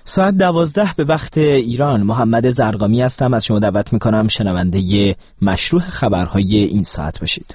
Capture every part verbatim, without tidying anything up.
ساعت دوازده به وقت ایران. محمد زرقامی هستم. از شما دعوت میکنم شنونده مشروع خبرهای این ساعت باشید.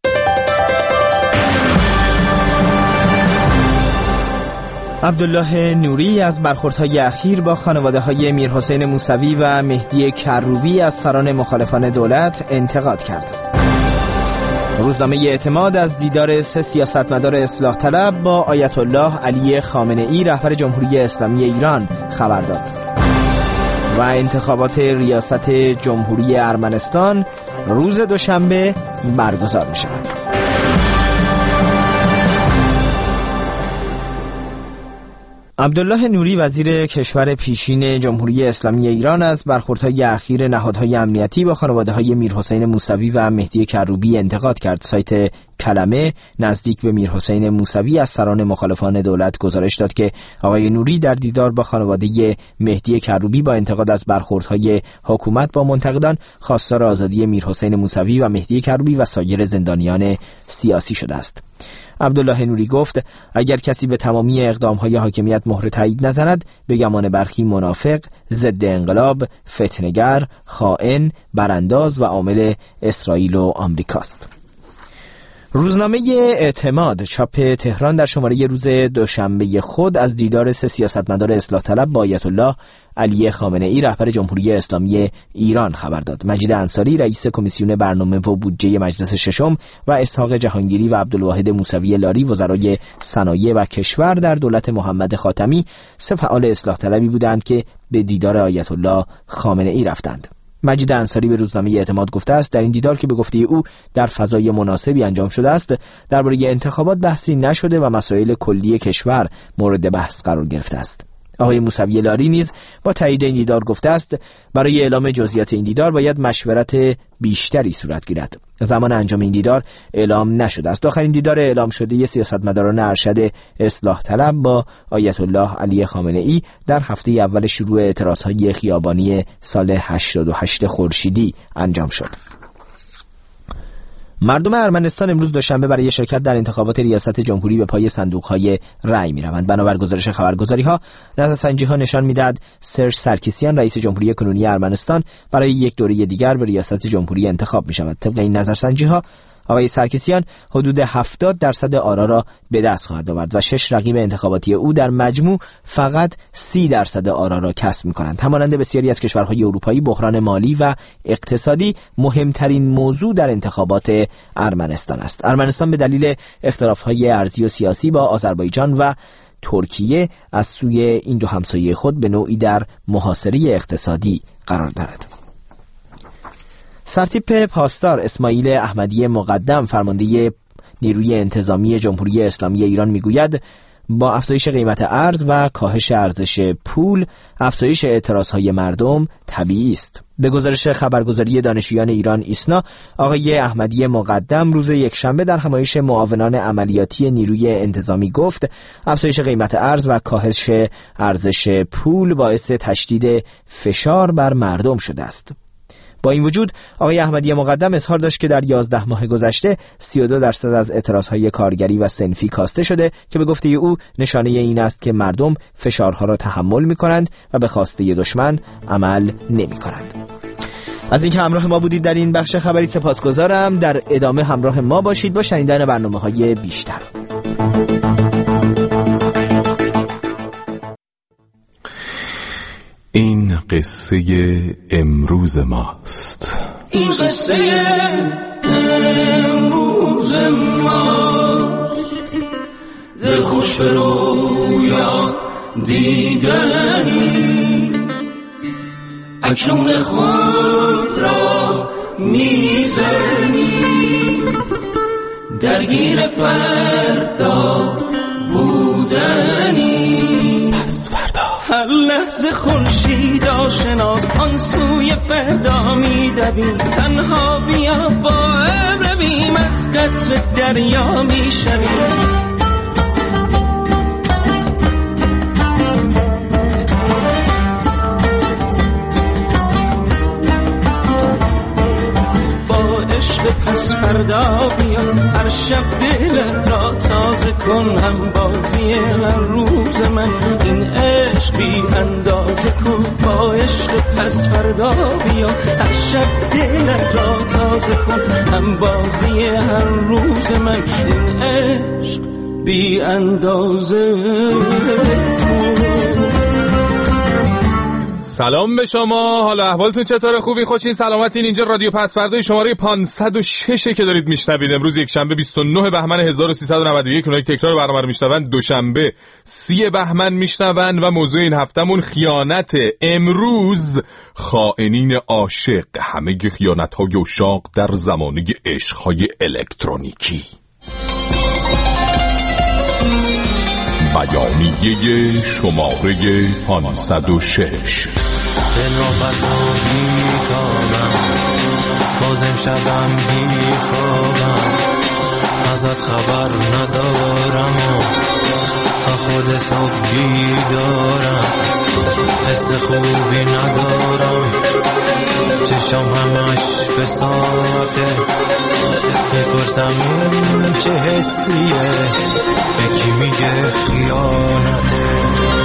عبدالله نوری از برخوردهای اخیر با خانواده‌های میرحسین موسوی و مهدی کروبی از سران مخالفان دولت انتقاد کرد. روزنامه اعتماد از دیدار سه سیاستمدار اصلاح طلب با آیت الله علی خامنه‌ای رهبر جمهوری اسلامی ایران خبر داد. و انتخابات ریاست جمهوری ارمنستان روز دوشنبه برگزار می شود. عبدالله نوری وزیر کشور پیشین جمهوری اسلامی ایران از برخوردهای اخیر نهادهای امنیتی با خانواده‌های میرحسین موسوی و مهدی کروبی انتقاد کرد. سایت کلمه نزدیک به میرحسین موسوی از سران مخالفان دولت گزارش داد که آقای نوری در دیدار با خانواده مهدی کروبی با انتقاد از برخوردهای حکومت با منتقدان خواستار آزادی میرحسین موسوی و مهدی کروبی و سایر زندانیان سیاسی شده است. عبدالله نوری گفت اگر کسی به تمامی اقدامهای حاکمیت مهر تایید نزند به گمان برخی منافق، ضد انقلاب، فتنه‌گر، خائن، برانداز و عامل اسرائیل و آمریکاست. روزنامه اعتماد چاپ تهران در شماره روز دوشنبه خود از دیدار سه سیاستمدار اصلاح طلب با آیت الله علی خامنه‌ای رهبر جمهوری اسلامی ایران خبر داد. مجید انصاری رئیس کمیسیون برنامه و بودجه مجلس ششم و اسحاق جهانگیری و عبدالواحد موسوی لاری وزرای صنایع و کشور در دولت محمد خاتمی سه فعال اصلاح طلبی بودند که به دیدار آیت الله خامنه‌ای رفتند. مجید انصاری به روزنامه اعتماد گفته است در این دیدار که به گفته او در فضای مناسبی انجام شده است، درباره انتخابات بحثی نشده و مسائل کلی کشور مورد بحث قرار گرفته است. آقای موسوی لاری نیز با تایید این دیدار گفته است برای اعلام جزئیات این دیدار باید مشورت بیشتری صورت گیرد. زمان انجام این دیدار اعلام نشده است. آخرین دیدار اعلام شده سیاستمداران ارشد اصلاح طلب با آیت الله علی خامنه‌ای در هفته اول شروع اعتراضهای خیابانی سال هشتاد و هشت خورشیدی انجام شد. مردم ارمنستان امروز دوشنبه برای شرکت در انتخابات ریاست جمهوری به پای صندوق‌های رأی می‌روند. بنابر گزارش خبرگزاری‌ها، نظرسنجی‌ها نشان می‌دهد سرژ سرکیسیان رئیس جمهوری کنونی ارمنستان برای یک دوره دیگر به ریاست جمهوری انتخاب می‌شود. طبق این نظرسنجی‌ها آقای سرکیسیان حدود هفتاد درصد آرا را به دست خواهد آورد و شش رقیب انتخاباتی او در مجموع فقط سی درصد آرا را کسب می‌کنند. همانند بسیاری از کشورهای اروپایی، بحران مالی و اقتصادی مهمترین موضوع در انتخابات ارمنستان است. ارمنستان به دلیل اختلاف‌های ارضی و سیاسی با آذربایجان و ترکیه از سوی این دو همسایه خود به نوعی در محاصره اقتصادی قرار دارد. سرتیپ پاسدار اسماعیل احمدی مقدم فرمانده نیروی انتظامی جمهوری اسلامی ایران میگوید با افزایش قیمت ارز و کاهش ارزش پول افزایش اعتراضهای مردم طبیعی است. به گزارش خبرگزاری دانشجویان ایران ایسنا، آقای احمدی مقدم روز یکشنبه در همایش معاونان عملیاتی نیروی انتظامی گفت افزایش قیمت ارز و کاهش ارزش پول باعث تشدید فشار بر مردم شده است. با این وجود آقای احمدی مقدم اظهار داشت که در یازده ماه گذشته سی و دو درصد از اعتراضهای کارگری و صنفی کاسته شده که به گفته او نشانه این است که مردم فشارها را تحمل می کنند و به خواسته دشمن عمل نمی کنند. از اینکه همراه ما بودید در این بخش خبری سپاسگزارم. در ادامه همراه ما باشید با شنیدن برنامه‌های بیشتر. این قصه امروز ماست. این قصه امروز ماست. دل خوش به رویا دیدنی اکنون خود را میزنی درگیر فردا بودنی پس فردا هر لحظه خورشید آشناست آن سوی فردا میدویم تنها بیا با ابر رویم از قطر دریا میشویم پس فردا بیا هر شب دلت را تازه کن هم بازی هر روز من این عشق بی اندازه کن با عشق پس فردا بیا هر شب دلت را تازه کن هم بازی هر روز من این عشق بی اندازه. سلام به شما، حالا احوالتون چطوره؟ خوبی؟ خوشین؟ سلامتین؟ اینجا رادیو پس فردا شماره پانصد و شش که دارید میشنوید. امروز یک شنبه بیست و نه بهمن هزار و سیصد و نود و یک. اونایی که تکرار برنامه رو میشنون دوشنبه سی بهمن میشنون و موضوع این هفتمون خیانت. امروز خائنین عاشق، همه خیانت‌های عشاق در زمانه عشق‌های الکترونیکی. بیانیه شماره پانصد و شش. دل را بزابی تابم بازم شبم بی خوابم ازت خبر ندارم و تا خود صبح بیدارم حس خوبی ندارم چشم همش به ساعته بپرسم این چه حسیه یکی میگه خیانته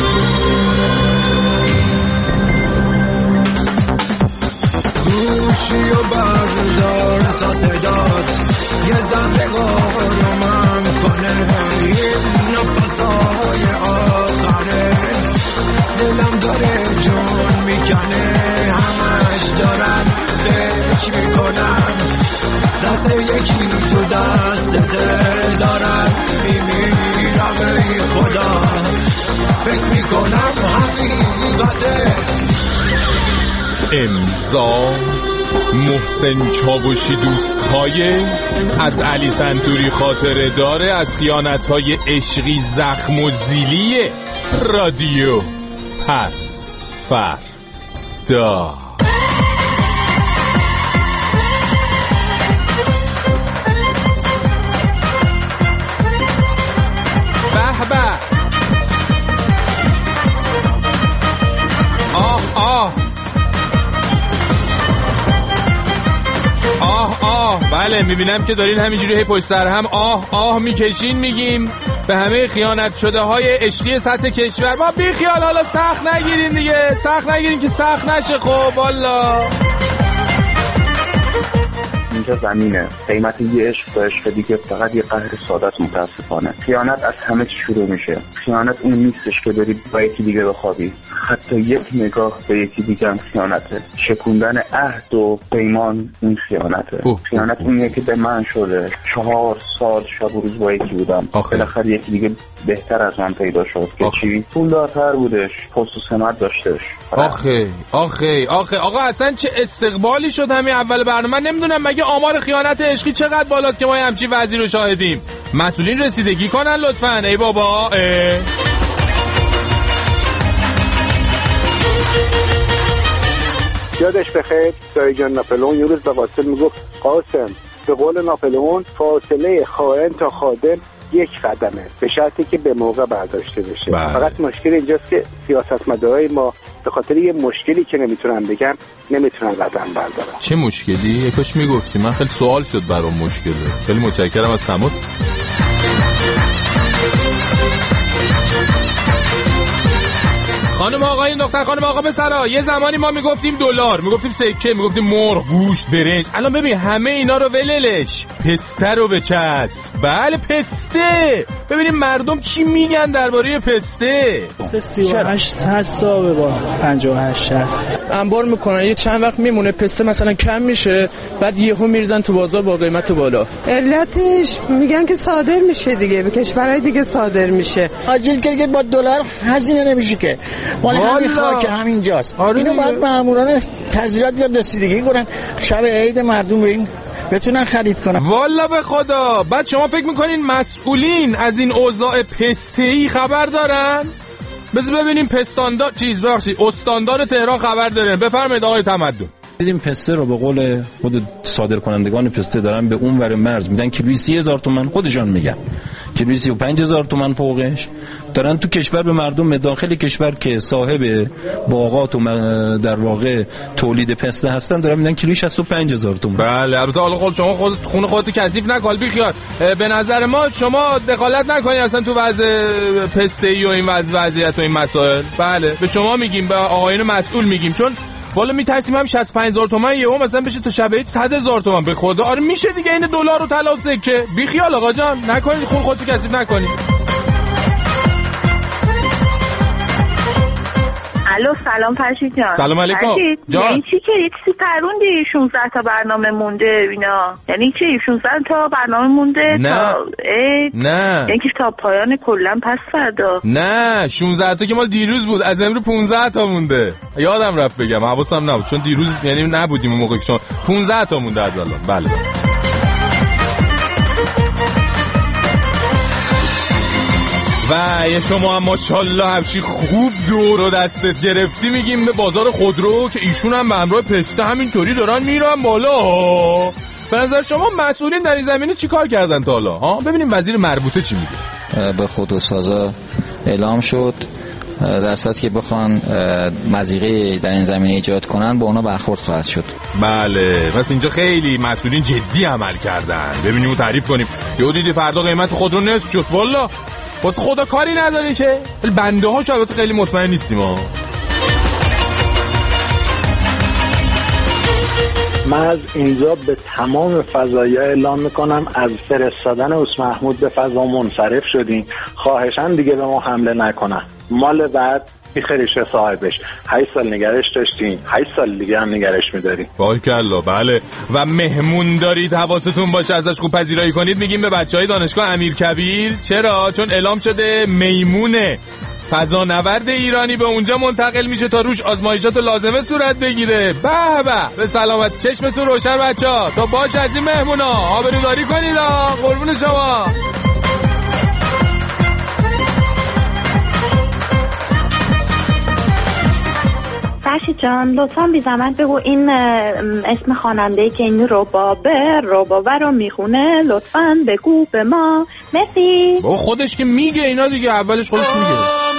گوشی و بردار تا صدات یه زندگاه رو من کنه این نفسهای آخره دلم داره جون میکنه همش دارم فکر میکنم دست یکی تو دستته دارم میمیرم ای خدا فکر میکنم حقیقته. امضا محسن چاوشی دوستهای از علی سنتوری خاطره داره از خیانت‌های عشقی زخم و زیلی رادیو پس فردا. به به آه آه آه آه بله میبینم که دارین همینجوری هی پشت سر هم آه آه میکشین. میگیم به همه خیانت شده های عشقی سطح کشور ما بی خیال، حالا سخت نگیرین دیگه، سخت نگیرین که سخت نشه. خب والا اینجا زمینه، قیمت یه عشق تا عشق دیگه فقط یه قهر سادت. متاسفانه خیانت از همه چی شروع میشه. خیانت اون نیستش که داری با یکی دیگه بخوابی، حتی یک نگاه به یکی دیگه هم خیانته. شکوندن عهد و پیمان این خیانته. اوه. خیانت اونیه که به من شده چهار سال شب و روز با یکی بودم، بالاخره یکی دیگه بهتر از من پیدا شد که چی پولدارتر بودش، پست و سمت داشتش. آخه آخه آخه آقا اصلا چه استقبالی شد همین اول برنامه. من نمیدونم مگه آمار خیانت عشقی چقدر بالاست که ما همچین وضعی رو شاهدیم؟ مسئولین رسیدگی کنن لطفاً. ای بابا اه. یادش بخیر دایی جان ناپلئون یه روز به قاسم میگفت قاسم به قول ناپلئون فاصله خائن تا خادم یک قدمه به شرطی که به موقع برداشته بشه. بله. فقط مشکل اینجاست که سیاستمدارای ما به خاطر یه مشکلی که نمیتونن بگن نمیتونن قدم بردارن. چه مشکلی؟ یکاش میگفتی، من خیلی سوال شد برام مشکله. خیلی متشکرم از تماس. خانم آقا، این دختر خانم آقا بسرا، یه زمانی ما میگفتیم دلار، میگفتیم سکه، میگفتیم مرغ، گوشت، برنج. الان ببین همه اینا رو وللش، پسته رو بچسب. بله پسته. ببینیم مردم چی میگن درباره پسته. سی و هشت هست با پنجاه و هشت هست. انبار میکنن یه چند وقت میمونه، پسته مثلا کم میشه، بعد یهو میریزن تو بازار با قیمت بالا. علتش میگن که صادر میشه دیگه، به کشورهای دیگه صادر میشه. آجیل که با دلار هزینه نمیشه که. مال همین خاک همینجاست. اینو باید ماموران تزریقات بیاد رسیدگی کنن، شب عید مردم این بتونن خرید کنن. والا به خدا. بعد شما فکر میکنین مسئولین از این اوضاع پسته‌ای خبر دارن؟ بذار ببینیم پستاندار چیز بخشی استاندار تهران خبر دارن. بفرمایید آقای تمدن. دیدیم پسته رو به قول خود صادر کنندگان پسته دارن به اون ور مرز میدن کیلویی سی هزار تومان. خودشان میگن کیلویی سی و پنج هزار تومان فوقش دارن تو کشور به مردم داخل کشور که صاحب باغات و در واقع تولید پسته هستن دارن میدن کیلویی شصت و پنج هزار تومان. بله البته حالا خود شما خود خون خودت کثیف نکال بی خیال. به نظر ما شما دخالت نکنید اصلا تو وضع پسته ای و این وضع وضعیت و این مسائل. بله به شما میگیم، به آقایون مسئول میگیم، چون والا میترسیم هم شصت و پنج هزار تومان یهو مثلا بشه تا شب عید صد هزار تومان. به خدا آره میشه دیگه، این دلار و طلا و سکه. بی خیال آقا جان، نکنید خون خودت کثیف نکنید. الو سلام فرشید جان. سلام علیکم جان. یعنی چی که یک سی پروندی شانزده تا برنامه مونده اینا؟ یعنی چی شانزده تا برنامه مونده؟ نه تا ای؟ نه یعنی که تا پایان کلا پس فردا؟ نه شانزده تا که مال دیروز بود، از امروز پانزده تا مونده. یادم رفت بگم، حواسم نبود چون دیروز یعنی نبودیم اون موقع که شما پانزده تا مونده از الان. بله و شما هم ماشاءالله همچی خوب دور و دستت گرفتی. میگیم به بازار خودرو که ایشون هم به همراه پسته همینطوری دارن میرن بالا. به نظر شما مسئولین در این زمینه چی کار کردن تا حالا؟ ها ببینیم وزیر مربوطه چی میگه. به خودروسازا اعلام شد در صورتی که بخوان مضیقه در این زمینه ایجاد کنن با اونا برخورد خواهد شد. بله پس اینجا خیلی مسئولین جدی عمل کردن. ببینیم و تعریف کنیم. یهو دیدی فردا قیمت خودرو نصف شد. والا واسه خدا کاری نداره که، ولی بنده ها شاید خیلی مطمئن نیستیم ها. من از اینجا به تمام فضایا اعلام میکنم از فرستادن اوس محمود به فضا منصرف شدیم. خواهشاً دیگه به ما حمله نکنن. مال بعد بیخیرشه صاحبش. هشت سال نگرش داشتیم، هشت سال دیگه هم نگرش میداریم. باریکلا. بله و مهمون دارید حواستون باشه ازش خوب پذیرایی کنید. میگیم به بچهای دانشگاه امیرکبیر. چرا؟ چون اعلام شده میمونه فضانورد ایرانی به اونجا منتقل میشه تا روش آزمایشات لازمه صورت بگیره. به به به سلامت چشمتون روشن بچه‌ها. تا باش از این مهمونا آبروداری کنید. قربون شما. فرشید جان لطفاً بی زحمت بگو این اسم خواننده‌ای که این ربابه ربابه رو میخونه لطفاً بگو به ما. مرسی. با خودش که میگه اینا دیگه، اولش خودش میگه.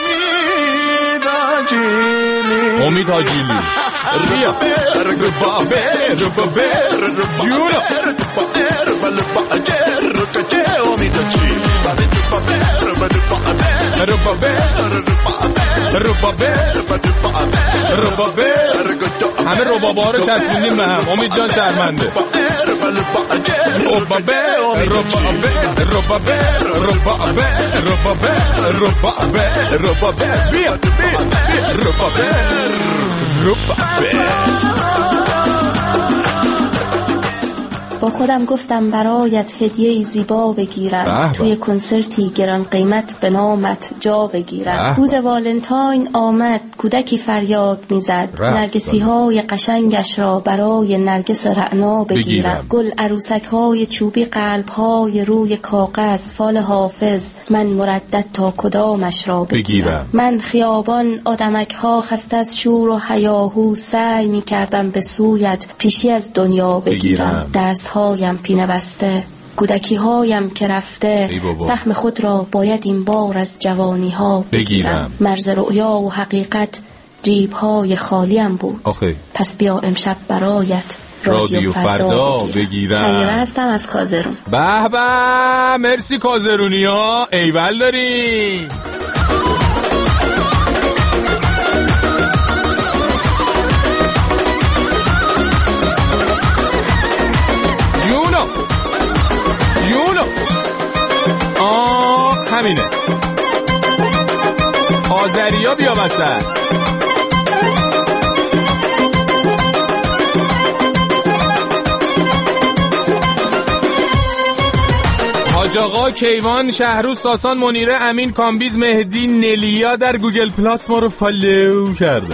امید حاجیلی ریا ربابه ربابه جورا ربابه ربابه ربابه همه ربابه ها رو چسبوندیم به هم. امید جان شرمنده. ربابه ربابه ربابه ربابه ربابه ربابه ربابه بیا بیا ربابه ربابه. با خودم گفتم برایت هدیه زیبا بگیرم، توی کنسرتی گران قیمت به نامت جا بگیرم. روز والنتاین آمد، کودکی فریاد میزد، نرگسی های قشنگش را برای نرگس رعنا بگیرم. بگیرم. گل عروسک های چوبی قلب های روی کاغذ فال حافظ، من مردد تا کدامش را بگیرم. بگیرم. من خیابان آدمک ها خسته از شور و هیاهو سعی می کردم به سویت پیشی از دنیا بگیرم. دست هایم پینه بسته، کودکی هایم که رفته، سهم خود را باید این بار از جوانی ها بگیرم. مرز رؤیا و حقیقت جیب های خالیم بود. آخی. پس بیا امشب برایت رادیو, رادیو فردا, فردا بگیرم. تنیره هستم از کازرون. به به مرسی کازرونی ها، ایول داری. جونو آه همینه. آذریا بیا وسط. حاج آقا، کیوان، شهروز، ساسان، منیره، امین، کامبیز، مهدی، نلیا در گوگل پلاس ما رو فالو کردن.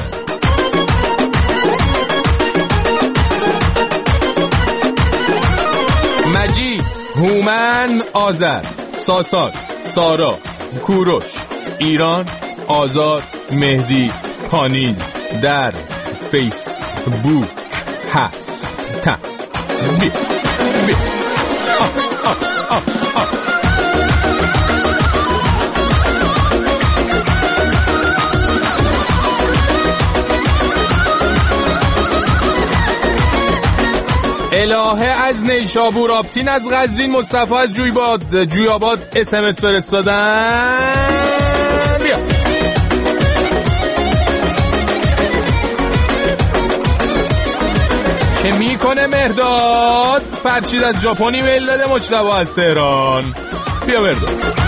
مجید، هومن، آذر، ساسان، سارا، کوروش، ایران، آزاد، مهدی، پانیز در فیسبوک هستن. بی بی آه آه آه آه. الهه از نیشابور، آبتین از قزوین، مصطفی از جویباد جویاباد اس ام اس فرستادن. بیا چه میکنه مهرداد؟ فرشید از ژاپن ایمیل داده، مجتبی از تهران. بیا مهرداد.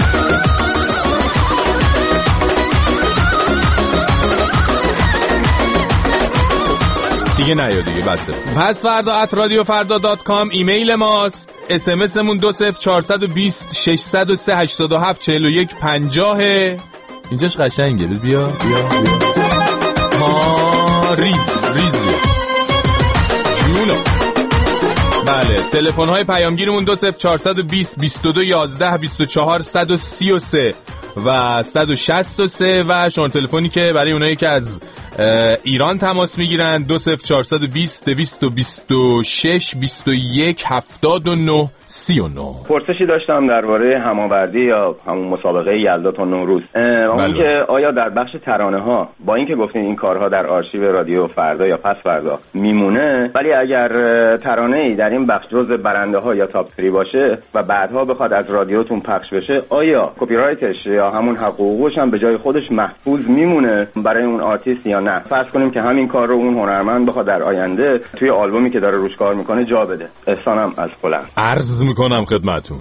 دیگه نه یا دیگه بسه. پس فردا ات رادیو فردا دات کام ایمیل ماست. اس ام اس مون دو صفر چهارصد و بیست ششصد و سه هشتاد و هفت چهل و یک پنجاه. اینجاش قشنگه. بیا بیا بیا ما ریز ریز بیا جونو. بله تلفن های پیامگیرمون دو صفر چهارصد و بیست بیست و دو یازده بیست و چهار صد و سی و سه و صد و شصت و سه و شماره تلفنی که برای اونایی که از ایران تماس میگیرن دو صفر چهارصد و بیست دویست و بیست و شش بیست و یک هفتاد و نه سی و نه. پرسشی داشتم درباره هماوردی یا همون مسابقه یلدا تا نوروز. اون که آیا در بخش ترانه ها با اینکه گفتین این کارها در آرشیو رادیو فردا یا پس فردا میمونه، ولی اگر ترانه‌ای در این بخش جزء برنده ها یا تاپ سری باشه و بعدها بخواد از رادیوتون پخش بشه، آیا کپی رایتش یا همون حقوقش هم به جای خودش محفوظ میمونه برای اون آرتیست یا نه؟ فرض کنیم که همین کار رو اون هنرمند بخواد در آینده توی آلبومی که داره روش کار میکنه جا بده. احسانم از فلان. عرض میکنم خدمتون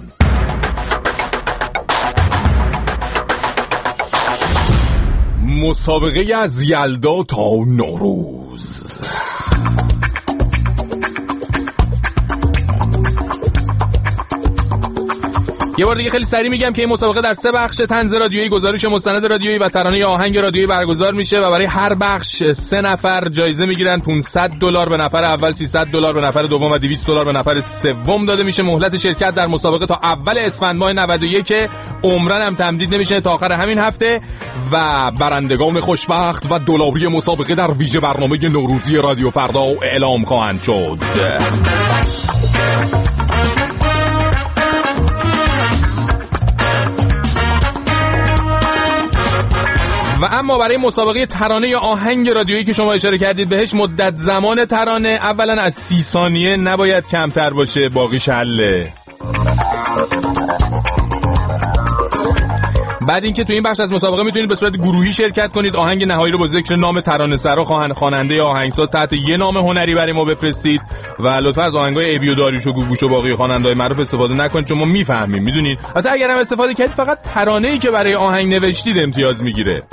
مسابقه از یلدا تا نوروز. یه بار دیگه خیلی سریع میگم که این مسابقه در سه بخش طنز رادیویی، گزارش مستند رادیویی و ترانه آهنگ رادیویی برگزار میشه و برای هر بخش سه نفر جایزه میگیرن. پانصد دلار به نفر اول، سیصد دلار به نفر دوم و دویست دلار به نفر سوم داده میشه. مهلت شرکت در مسابقه تا اول اسفند ماه نود و یک عمرن هم تمدید نمیشه تا آخر همین هفته و برندگان خوشبخت و دلاری مسابقه در ویژه برنامه نوروزی رادیو فردا اعلام خواهند شد. و اما برای مسابقه ترانه یا آهنگ رادیویی که شما اشاره کردید بهش، مدت زمان ترانه اولا از سی ثانیه نباید کمتر باشه، باقیش حله. بعد اینکه تو این بخش از مسابقه میتونید به صورت گروهی شرکت کنید. آهنگ نهایی رو با ذکر نام ترانه‌سرا، خواننده یا آهنگساز تحت یه نام هنری برای ما بفرستید و لطفا از آهنگای ابی و داریوش و گوگوش و باقی خواننده‌های معروف استفاده نکنید چون ما میفهمیم. میدونید البته اگر هم استفاده کردید فقط ترانه‌ای که برای آهنگ نوشتید امتیاز میگیره.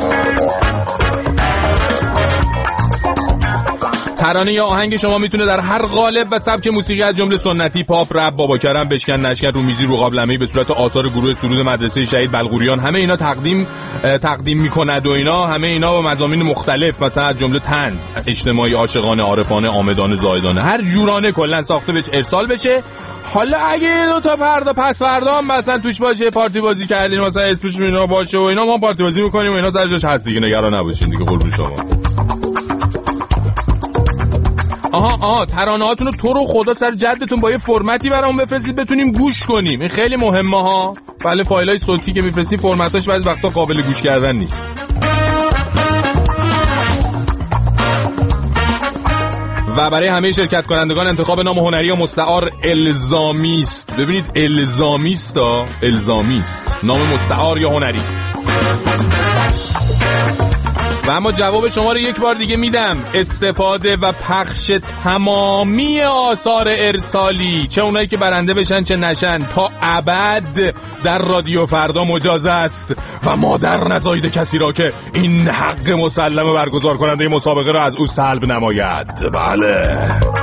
ترانه یا آهنگ شما میتونه در هر قالب و سبک موسیقی از جمله سنتی، پاپ، رپ، باباکرم، بشکن، نشکن، رومیزی، روقابلمه‌ای به صورت آثار گروه سرود مدرسه شهید بلغوریان، همه اینا تقدیم تقدیم میکند و اینا همه اینا با مضامین مختلف، مثلا از جمله طنز، اجتماعی، عاشقانه، عارفانه، عامدانه، زاهدانه، هر جورانه کلا ساخته بشه ارسال بشه. حالا اگه دو تا فردا پس فردا هم مثلا توش باشه پارتی بازی کردین، مثلا اسمش اینا باشه و اینا، ما پارتی بازی میکنیم و اینا، سر جاش هست دیگه، نگران نباشین دیگه، قربون شما. آها آها ترانه هاتون رو تو رو خدا سر جدتون با یه فرمتی برام بفرستید بتونیم گوش کنیم. این خیلی مهمه ها. بله فایل های صوتی که میفرستید فرمتاش بعضی وقتا قابل گوش کردن نیست. و برای همه شرکت کنندگان انتخاب نام هنری یا مستعار الزامی است. ببینید الزامی است ها، الزامی است نام مستعار یا هنری. و اما جواب شما رو یک بار دیگه میدم. استفاده و پخش تمامی آثار ارسالی، چه اونایی که برنده بشن چه نشن، تا ابد در رادیو فردا مجاز است و مادر نزاید کسی را که این حق مسلم برگزار کننده مسابقه را از او سلب نماید. بله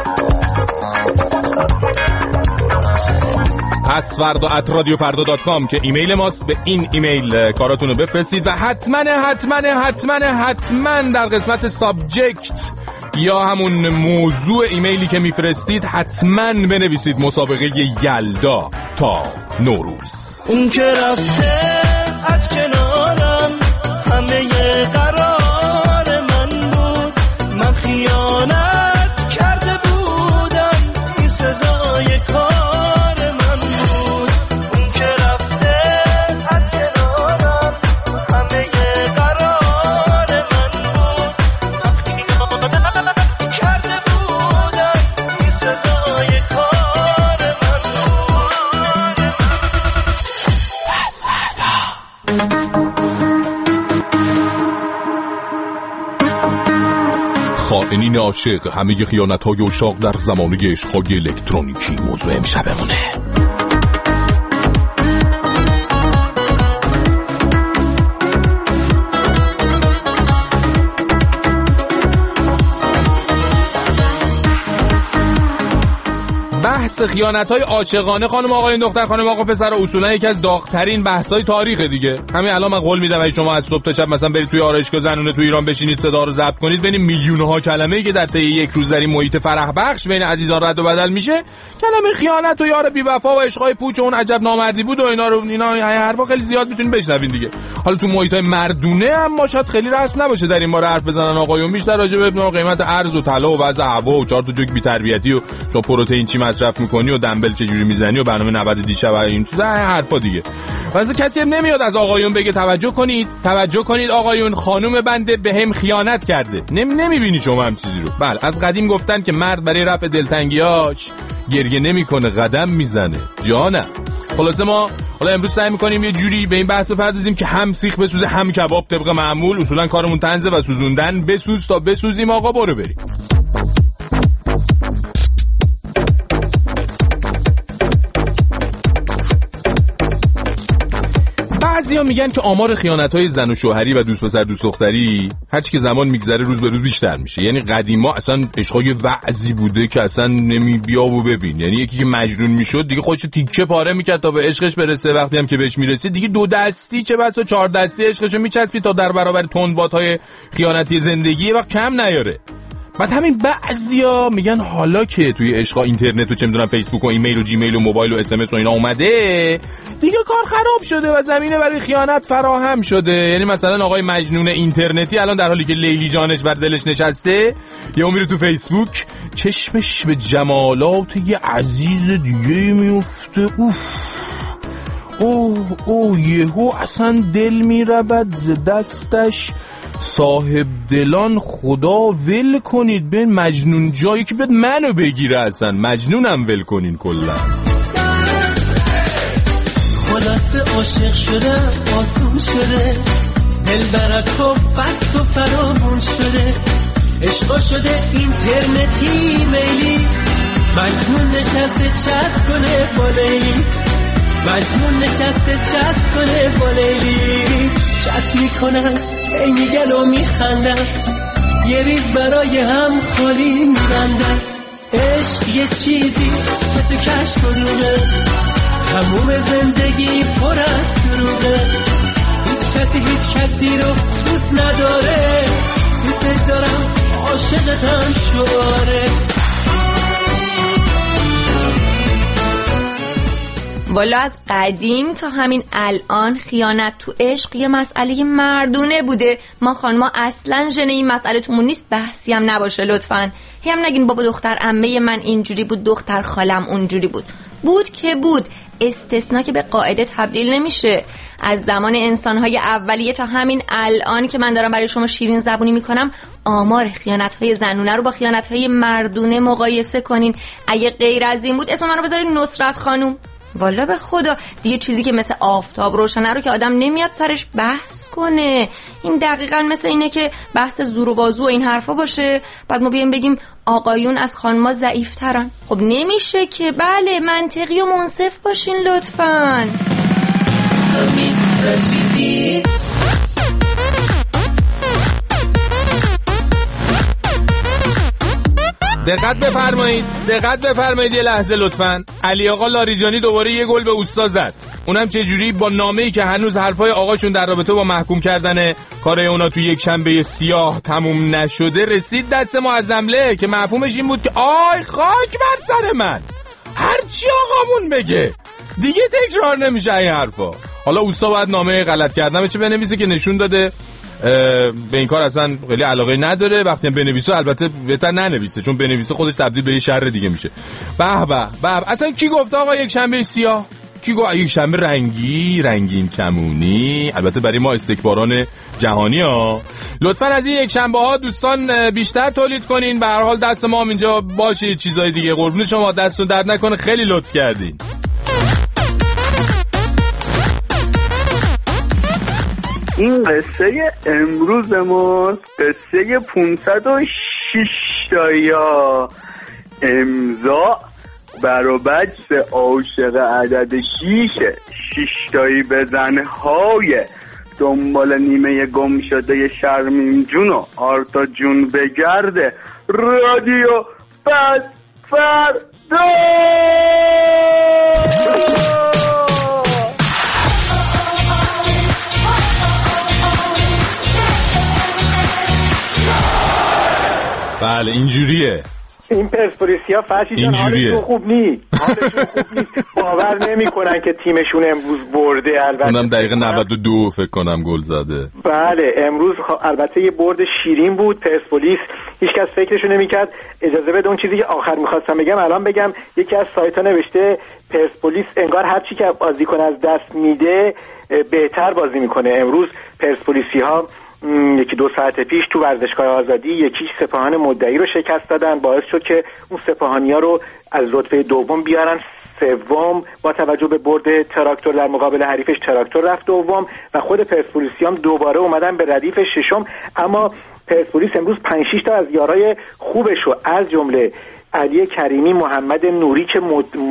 پس فردا ات رادیو فردا دات کام که ایمیل ماست، به این ایمیل کاراتون رو بفرستید و حتما حتما حتما حتما در قسمت سابجکت یا همون موضوع ایمیلی که میفرستید حتما بنویسید مسابقه یلدا تا نوروز. اون که رفته از کنارم همه قرار من بود، من خیانت کرده بودم، این سزای کار کرده بودم، این سزا خائنین عاشق، همه خیانت‌های اشاق در زمانه عشق‌های الکترونیکی موضوع امشبمونه. بحث خیانت‌های عاشقانه خانم آقایون، دختر خانم آقا پسر، اصولا یکی از داغ‌ترین بحث‌های تاریخ دیگه. همین الان من قول میدم اگه شما از صبح تا شب مثلا برید توی آرایشگاه زنونه تو ایران بشینید صدا رو ضبط کنید، ببینید میلیون‌ها کلمه‌ای که در طی یک روز در این محیط فرح بخش بین عزیزان رد و بدل میشه، کلمه خیانت و یار بی‌وفا و عشقای پوچ و اون عجب نامردی بود و اینا رو اینا حرفا خیلی زیاد میتونید بشنوین دیگه. حالا تو محیط‌های مردونه هم شاید خیلی رسم نباشه در این باره حرف بزنن آقایون، بیشتر راجع به قیمت ارز و طلا و وضع هوا و چهار تا جوک بی‌تربیتی و شما پروتئین چی مصرف می‌کنی و دنبل چجوری میزنی و برنامه نود دیشب و این چیزا حرفا دیگه. واسه کسی هم نمیاد از آقایون بگه توجه کنید توجه کنید آقایون خانم بنده بهم خیانت کرده. نمی نمیبینی شما هم چیزی رو. بله از قدیم گفتن که مرد برای رفع دلتنگیاش گریه نمیکنه قدم میزنه. جانم. خلاصه ما حالا امروز سعی میکنیم یه جوری به این بحث بپردازیم که هم سیخ بسوزه هم کباب طبق معمول. اصولا کارمون طنزه و سوزوندن. بسوز تا بسوزیم آقا، برو بریم. بعضیا میگن که آمار خیانت‌های زن و شوهری و دوست پسر دوست دختری هرچی که زمان میگذره روز به روز بیشتر میشه. یعنی قدیما اصلا عشقای وعظی بوده که اصلا نمی بیا و ببین. یعنی یکی که مجنون میشد دیگه خودش تیکه پاره میکرد تا به عشقش برسه، وقتی هم که بهش میرسید دیگه دو دستی چه بسا چهار دستی عشقشو میچسبید تا در برابر تندبادهای خیانتی زندگی وقت کم نیاره. بعد همین بعضیا میگن حالا که توی عشقا اینترنت و چه میدونم فیسبوک و ایمیل و جیمیل و موبایل و اس ام اس و اینا اومده دیگه کار خراب شده و زمینه برای خیانت فراهم شده. یعنی مثلا آقای مجنون اینترنتی الان در حالی که لیلی جانش بر دلش نشسته یا میره تو فیسبوک چشمش به جمالات یه عزیز دیگه میفته، اوف اوه اوه یهو اصلا دل میربد ز دستش. صاحب دلان خدا ول کنید به مجنون جایی که بد منو بگیره، اصلا مجنونم ول کنین کلا. خلاصه عاشق شده آسون شده، دل برک و فت و فرامون شده، عشقا شده اینترنتی میلی، مجنون نشسته چت کنه با لیلی، مجنون نشسته چت کنه با لیلی، چت میکنن ای میگن و میخندن، یه ریز برای هم خالی میبندن. عشق یه چیزی مثل کشف و روغه، تموم زندگی پر از دروغه، هیچ کسی هیچ کسی رو دوست نداره، دوست دارم عاشقتم شعاره. والا از قدیم تا همین الان خیانت تو عشق یه مسئله مردونه بوده. ما خانما اصلا ژن این مسئله تومون نیست، بحثی هم نباشه لطفاً. هم نگین بابا دختر عمه من اینجوری بود، دختر خالم اونجوری بود. بود که بود، استثنا که به قاعده تبدیل نمیشه. از زمان انسان‌های اولیه تا همین الان که من دارم برای شما شیرین زبونی میکنم، آمار خیانت‌های زنونه رو با خیانت‌های مردونه مقایسه کنین. اگه غیر از این بود اسم منو بذارید نصرت خانوم. والا به خدا دیگه چیزی که مثل آفتاب روشنه رو که آدم نمیاد سرش بحث کنه. این دقیقاً مثل اینه که بحث زور و بازو و این حرفا باشه، بعد ما بیایم بگیم آقایون از خانما ضعیف‌ترن. خب نمیشه که. بله منطقی و منصف باشین لطفاً. همین رشیدی دقت بفرمایید دقت بفرمایید یه لحظه لطفاً. علی آقا لاریجانی دوباره یه گل به اوستا زد. اونم چه جوری؟ با نامه‌ای که هنوز حرفای آقاشون در رابطه با محکوم کردن کار اونا تو یک شنبه سیاه تموم نشده رسید دست معظمله که مفهومش این بود که آی خاک بر سر من، هرچی آقامون بگه دیگه تکرار نمیشه این حرفا. حالا اوستا باید نامه غلط کردن چه بنویسه که نشون داده به این کار اصلا خیلی علاقه نداره. وقتی بنویسه البته بهتر ننویسه، چون بنویسه خودش تبدیل به یه شر دیگه میشه. به به به اصلا کی گفت آقا یک شنبه سیاه؟ کی گفت یک شنبه رنگی رنگین کمونی؟ البته برای ما استکباران جهانی ها. لطفاً از این یک شنبه ها دوستان بیشتر تولید کنین. به هر حال دست ما هم اینجا باشه چیزای دیگه. قربون شما، دستون درد نکنه، خیلی لطف کردین. این قصه امروز ما قصه پانصد و شش تایا امضا برا بچه عاشق عدد شیشه شش تایی بزن های دنبال نیمه گم شده شرمین جون و آرتا جون بگرده رادیو پس فردا. بله اینجوریه این پرسپولیسیا فرشی جان حالشون خوب نی حالشون خوب نیست باور نمیکنن که تیمشون امروز برده. البته اونم دقیقه نود و دو فکر کنم گل زده. بله امروز البته یه برد شیرین بود. پرسپولیس هیچکس فکرشو نمیکرد. اجازه بده اون چیزی که آخر میخواستم بگم الان بگم. یکی از سایت‌ها نوشته پرسپولیس انگار هر چی که بازیکن از دست میده بهتر بازی میکنه. امروز پرسپولیسی‌ها یکی دو ساعت پیش تو ورزشگاه آزادی یکیش سپاهان مدعی رو شکست دادن. باعث شد که اون سپاهانی‌ها رو از رتبه دوم بیارن سوم. با توجه به برد تراکتور در مقابل حریفش تراکتور رفت دوم و خود پرسپولیسیام دوباره اومدن به ردیف ششم. اما پرسپولیس امروز پنج شش تا از یارای خوبش رو از جمله علی کریمی، محمد نوری که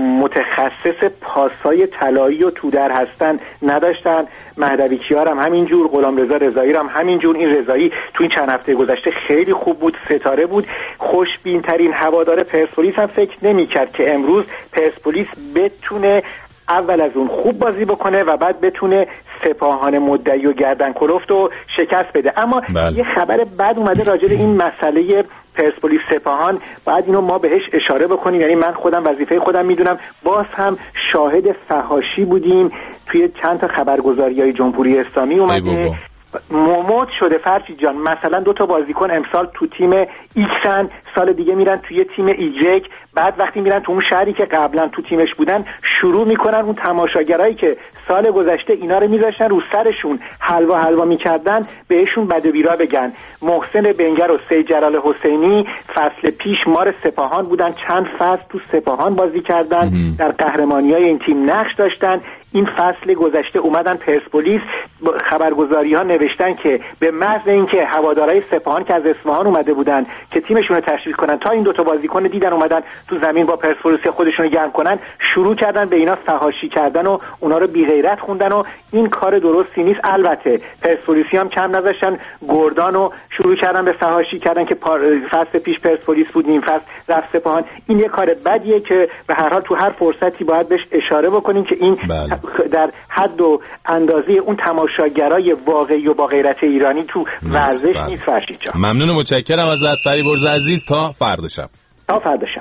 متخصص پاسای طلایی و تودر هستن نداشتن. مهدوی کیار هم همینجور، غلامرضا رضایی هم همینجور. این رضایی تو این چند هفته گذشته خیلی خوب بود، ستاره بود. خوشبین ترین هوادار پرسپولیس هم فکر نمی‌کرد که امروز پرسپولیس بتونه اول از اون خوب بازی بکنه و بعد بتونه سپاهان مدعی و گردن کلفت و شکست بده. اما بله. یه خبر بد اومده راجع به این مسئله پرسپولیس سپاهان. باید اینو ما بهش اشاره بکنیم. یعنی من خودم وظیفه خودم میدونم. باز هم شاهد فحاشی بودیم توی چند تا خبرگزاری‌های جمهوری اسلامی اومده موموت شده. فرشی جان مثلا دو تا بازیکن امسال تو تیم ایکسن، سال دیگه میرن توی تیم ایجک، بعد وقتی میرن تو اون شهری که قبلا تو تیمش بودن شروع میکنن اون تماشاگرایی که سال گذشته اینا رو میذاشتن رو سرشون حلوا حلوا میکردن بهشون بد و بیرا بگن. محسن بنگر و سید جلال حسینی فصل پیش مار سپاهان بودن، چند فصل تو سپاهان بازی کردن، در قهرمانی‌های این تیم نقش داشتن. این فصل گذشته اومدن پرسپولیس، خبرگزاری‌ها نوشتن که به محض اینکه هوادارهای سپاهان که از اصفهان اومده بودن که تیمشون رو تشویق کنن تا این دوتا بازیکن دیدن اومدن تو زمین با پرسپولیس خودشون رو گرم کنن، شروع کردن به اینا فحاشی کردن و اونا رو بی غیرت خوندن و این کار درستی نیست. البته پرسپولیسی هم کم نذاشتن گردان و شروع کردن به فحاشی کردن که فصل پیش پرسپولیس بود نیم فصل رفت سپاهان. این یه کار بدیه که به هر حال تو هر فرصتی باید بهش اشاره بکنیم که این بله. در حد و اندازه اون تماشاگرای واقعی و با غیرت ایرانی تو ورزش نیست. فرشید جان ممنون و متشکرم ازت فریبرز عزیز. تا فردا شب. تا فردا شب.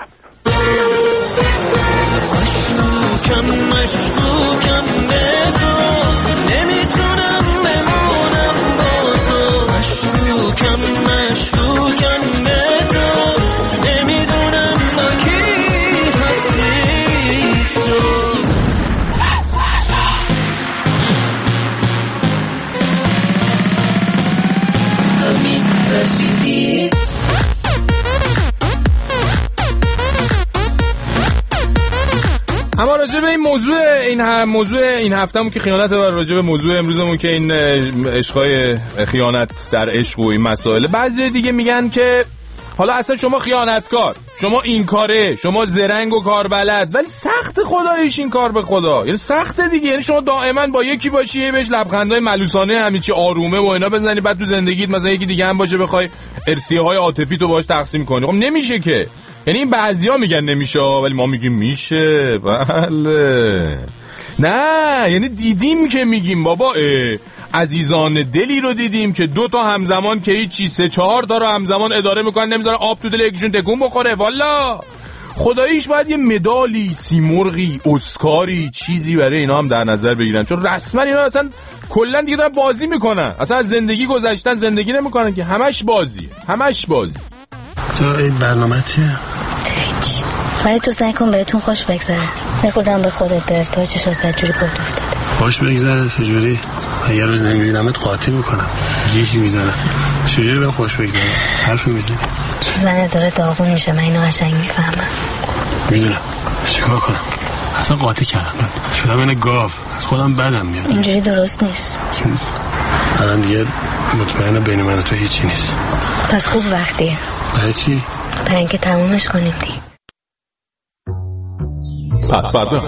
مشکوکم مشکوکم به تو نمیتونم بمونم با تو. مشکوکم مشکوکم به تو نمیدونم با کی هستی تو. همین رسیدی اما راجع به این موضوع این هم موضوع این هفتهمون که خیانت و راجع به موضوع امروزمون که این عشقای خیانت در عشق و این مسائل، بعضی دیگه میگن که حالا اصلا شما خیانتکار، شما این کاره، شما زرنگ و کاربلد، ولی سخت خداییش این کار به خدا، یعنی سخته دیگه. یعنی شما دائما با یکی باشی بهش لبخندای ملوسانه همین چی آرومه و اینا بزنی، بعد تو زندگیت مثلا یکی دیگه هم باشه بخوای ارسیه‌های عاطفی تو باهاش تقسیم کنی. خب نمیشه که. یعنی این بعضیا میگن نمیشه ولی ما میگیم میشه. بله نه یعنی دیدیم که میگیم بابا عزیزان دلی رو دیدیم که دو تا همزمان که هیچی سه چهار تا رو همزمان اداره میکنن، نمیذارن آب تو دل یکیشون تکون بخوره. والا خداییش باید یه مدالی، سیمرغی، اسکاری، چیزی برای اینا هم در نظر بگیرن، چون رسما اینا اصلا کلا دیگه دارن بازی میکنن، اصلا از زندگی گذشتن زندگی نمیکنن که همش بازی همش بازی. تو این برنامه چیه؟ هیچ. ولی تو سعی کن بهتون خوش بگذره. نخوردم به خودت برس، پای چشات بدجوری پرد افتاده. خوش بگذره چجوری؟ یه روز نمیبینمت قاطی میکنم، جیش میزنم. چجوری به خوش بگذره؟ حرف میزنی؟ زنه داره داغون میشه، من اینو قشنگ میفهمم. میدونم. چیکار کنم؟ اصلا قاطی کردم، شدم اینه گاو، از خودم بدم میاد. اینجوری درست نیست. الان دیگه مطمئنه بین من و تو هیچی نیست. پس خوب وقتیه. برای چی؟ برای اینکه تمومش کنیم دیگه. پس فردا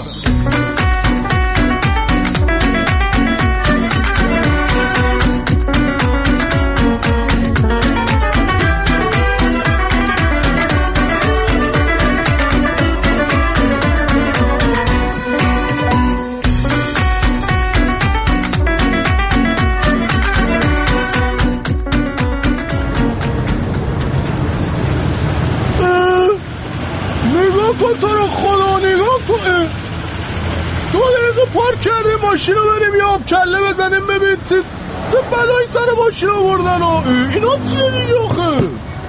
تو رو خدا نگاه کن، دو دقیقه پارک کرده ماشین رو بریم یه آب کله بزنیم ببین چه چه بلایی سر ماشین رو بردن. اینا چیه دیگه آخه؟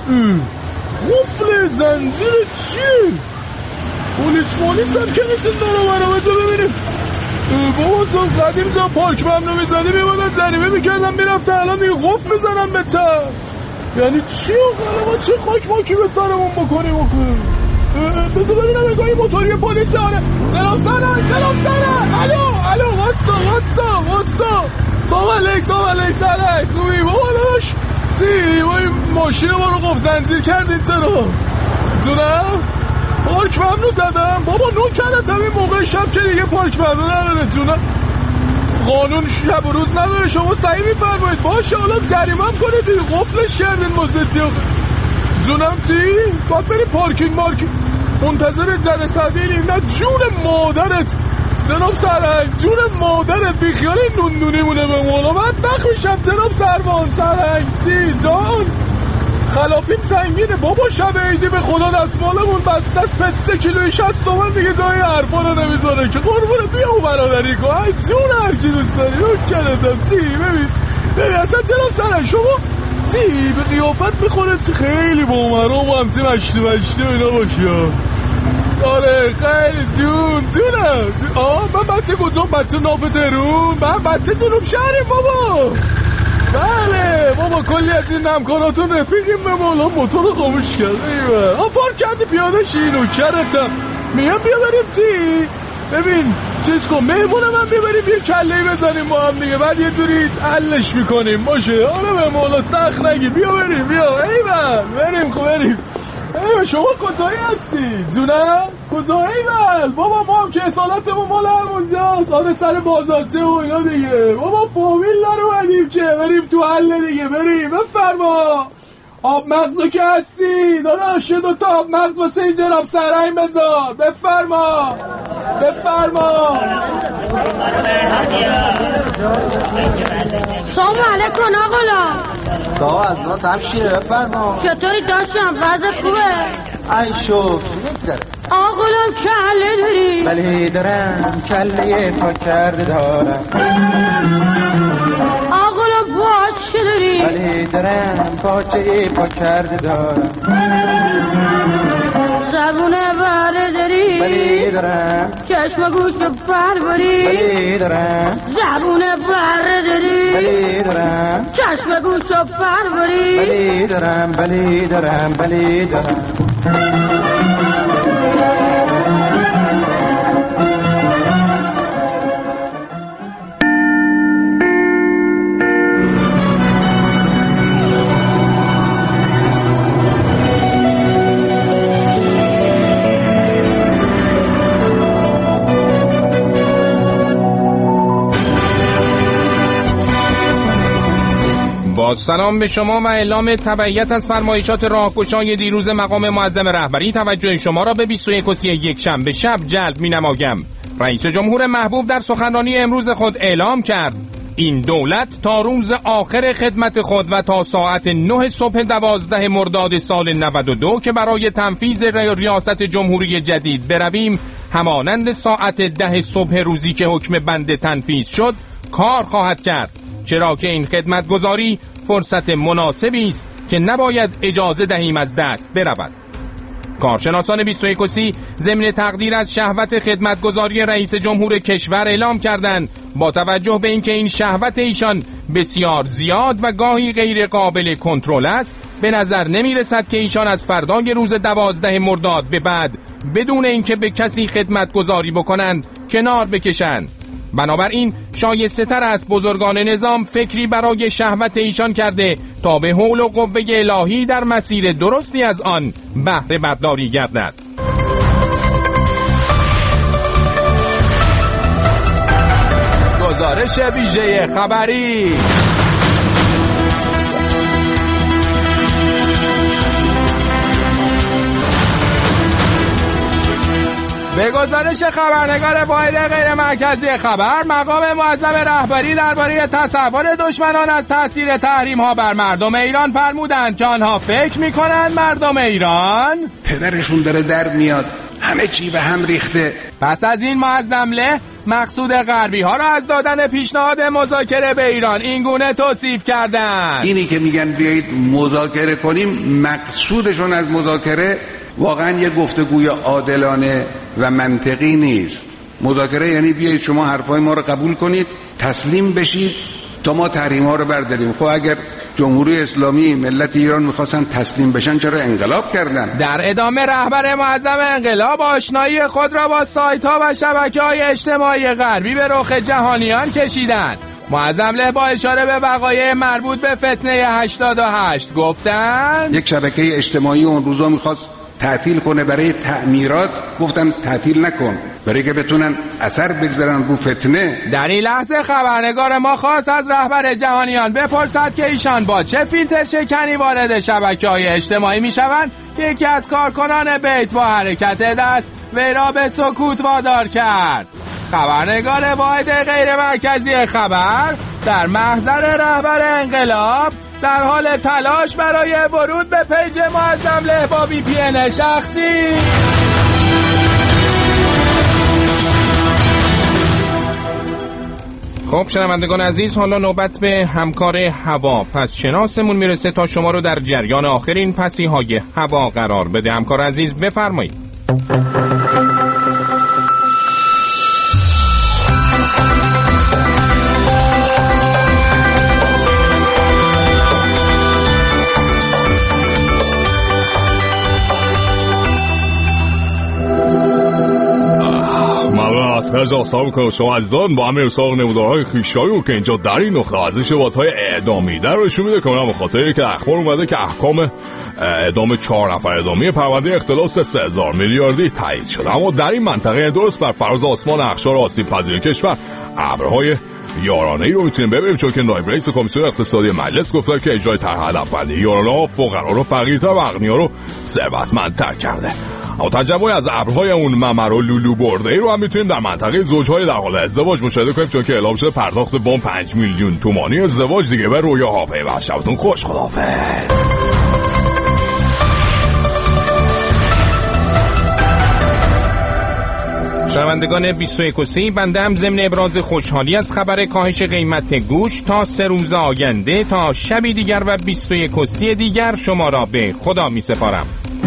قفل زنجیر چیه؟ پولیس مالیس هم که نیستین دارو برا بزا ببینیم. بابا تو قدیم تا پارک ممنوع میزدی میبادن زریبه میکردم میرفته، الان دیگه قفل میزنم به تر. یعنی چی آخه؟ ما چه خاک ماکی به سرمون بکنیم آخه؟ بذار ببینم انگاهی موتوری پلیس آره. سلام سلام سلام سلام الو الو واسا واسا واسا سلام علیک سلام علیک سلام خوبی بابا داش چی وای ماشین ما رو قفل زنجیر کردین چرا جونم؟ پارک ممنوع زدم بابا، نو کردم این موقع شب که دیگه پارک ممنوع نداره جونم. قانون شب و روز نداره، شما صحیح میفرمایید. باشه حالا جریمه‌ام کنید دیگه، قفلش کردین موسیقی جونم. چی؟ باید بری پارکینگ مارکینگ منتظر جلسادینی. نه جون مادرت جناب سرهنگ، جون مادرت بیخیال این نوندونی مونه به مولا بدبخت میشم جناب سروان سرهنگ. چی جان؟ خلافیم سنگینه بابا، شب عیدی به خدا دستمالمون بسته است، پس سه کیلوی شست تومن دیگه جای حرفا رو نمیذاره که قربونه بیا و برادری کن. ای جون هر کی دوست داری رو کردم. چی ببین ببین اصلا جناب سرهنگ شما چی به قیافت میخوره چی خیلی با عمرام و همچی مشتی مشتی و اینا باشی ها. آره خیلی جون جونم. آه من بچه کجام؟ بچه ناف تهرون؟ من بچه جنوب شهریم بابا. بله بابا کلی از این نمکاراتون رفیقیم به مولا موتور رو خاموش کرد. ایوه آه پارک کردی پیاده شی نوکرتم. میگم بیا بریم چی ببین چیز کن مهمون من ببریم یه کلهی بزنیم با هم دیگه، بعد یه جوری حلش میکنیم باشه. آره به مولا سخت نگیر، بیا بریم بیا. ایول بریم خب بریم. ایول شما کجایی هستی جونم؟ کجا ایول بابا؟ ما هم که اصالتمون مال همونجاست، آره سر بازارچه و اینا دیگه. بابا فامیل دارو بدیم که بریم تو حله دیگه. بریم بفرما. آب مغزو که هستی داداش، دو تا آب مغز واسه این جناب سرهنگ بذار. بفرما بفرما. سلام علیکم آقا. سلام از ناز همشیره بفرما. چطوری داشتم؟ وضعت خوبه؟ ای شوف نگذره آقلم کله داری؟ بله دارم کله پا کرده دارم. آقلم باچه داری؟ بله دارم باچه پا کرده دارم. زبون بره داری؟ بله دارم. چشم گوش پر بری؟ بله دارم. زبون بره داری؟ بله دارم. چشم گوش پر بری؟ بله دارم بله دارم بله دارم. با سلام به شما و اعلام تبعیت از فرمایشات راهگشای دیروز مقام معظم رهبری، توجه شما را به بیست و یک و سی یک شنبه شب جلب می‌نمایم. رئیس جمهور محبوب در سخنرانی امروز خود اعلام کرد این دولت تا روز آخر خدمت خود و تا ساعت نه صبح دوازده مرداد سال نود و دو که برای تنفیذ ریاست جمهوری جدید برویم، همانند ساعت ده صبح روزی که حکم بنده تنفیذ شد کار خواهد کرد، چرا که این خدمتگزاری فرصت مناسبی است که نباید اجازه دهیم از دست برود. کارشناسان بیست و یک سی ضمن تقدیر از شهوت خدمتگزاری رئیس جمهور کشور اعلام کردند با توجه به اینکه این شهوت ایشان بسیار زیاد و گاهی غیر قابل کنترل است، به نظر نمی رسد که ایشان از فردای روز دوازده مرداد به بعد بدون اینکه به کسی خدمتگزاری بکنند کنار بکشند. بنابراین شایسته تر است بزرگان نظام فکری برای شهوت ایشان کرده تا به حول و قوه الهی در مسیر درستی از آن بهره برداری گردد. گزارش ویژه خبری. به گزارش خبرنگار واحد غیر مرکزی خبر، مقام معظم رهبری درباره تصور دشمنان از تاثیر تحریم ها بر مردم ایران فرمودند که آنها فکر می‌کنند مردم ایران پدرشون داره در میاد، همه چی به هم ریخته. پس از این معظم له مقصود غربی ها را از دادن پیشنهاد مذاکره به ایران این گونه توصیف کردند: اینی که میگن بیایید مذاکره کنیم، مقصودشون از مذاکره واقعا یه گفتگوی عادلانه و منطقی نیست. مذاکره یعنی بیایید شما حرفای ما رو قبول کنید، تسلیم بشید تا ما تحریم ها رو برداریم. خب اگر جمهوری اسلامی ملت ایران میخواستن تسلیم بشن چرا انقلاب کردن؟ در ادامه رهبر معظم انقلاب آشنایی خود را با سایت ها و شبکه های اجتماعی غربی به رخ جهانیان کشیدند. معظم له با اشاره به وقایع مربوط به فتنه هشتاد و هشت گفتند یک شبکه اجتماعی اون روزا میخواست تعطیل کنه برای تعمیرات، گفتم تعطیل نکن برای که بتونن اثر بگذارن رو فتنه. در این لحظه خبرنگار ما خواست از رهبر جهانیان بپرسد که ایشان با چه فیلتر شکنی وارد شبکه‌های اجتماعی میشوند که یکی از کارکنان بیت با حرکت دست وی را به سکوت وادار کرد. خبرنگار واحد غیر مرکزی خبر در محضر رهبر انقلاب در حال تلاش برای ورود به پیج معظم له با وی پی ان شخصی. خب شنوندگان عزیز، حالا نوبت به همکار هوا پس شناسمون میرسه تا شما رو در جریان آخرین پسیهای هوا قرار بده. همکار عزیز بفرمایید. از خرج آسان کنم شما عزیزان با همه ارساق نمودارهای خیشایی که اینجا در این نقطه از این شباهت‌های اعدامی در روشون میده که به خاطر که اخبار اومده که احکام اعدام چهار نفر اعدامی پرونده اختلاس سه هزار میلیاردی تایید شده. اما در این منطقه درست بر فراز آسمان اقشار آسیب پذیر کشور ابرهای یارانه‌ای رو میتونیم ببینیم، چون که نایب رئیس کمیسیون اقتصادی مجلس گفته که اجرای طرح هدفمندی یارانه‌ها فقرا رو فقیرتر و اغنیا رو ثروتمندتر کرده. اما تجمع از ابرهای اون ممر و لولو برده ای رو هم میتونیم در منطقه زوجهای در حال ازدواج مشاهده کنیم، چون که اعلام شده پرداخت وام پنج میلیون تومانی ازدواج دیگه به رویاها پیوست. شبتون خوش، خداحافظ. شنوندگان بیست و یک و سی، بنده هم ضمن ابراز خوشحالی از خبر کاهش قیمت گوشت تا سه روز آینده تا شبی دیگر و بیست و یک و سی دیگر شما را به خدا می سپارم.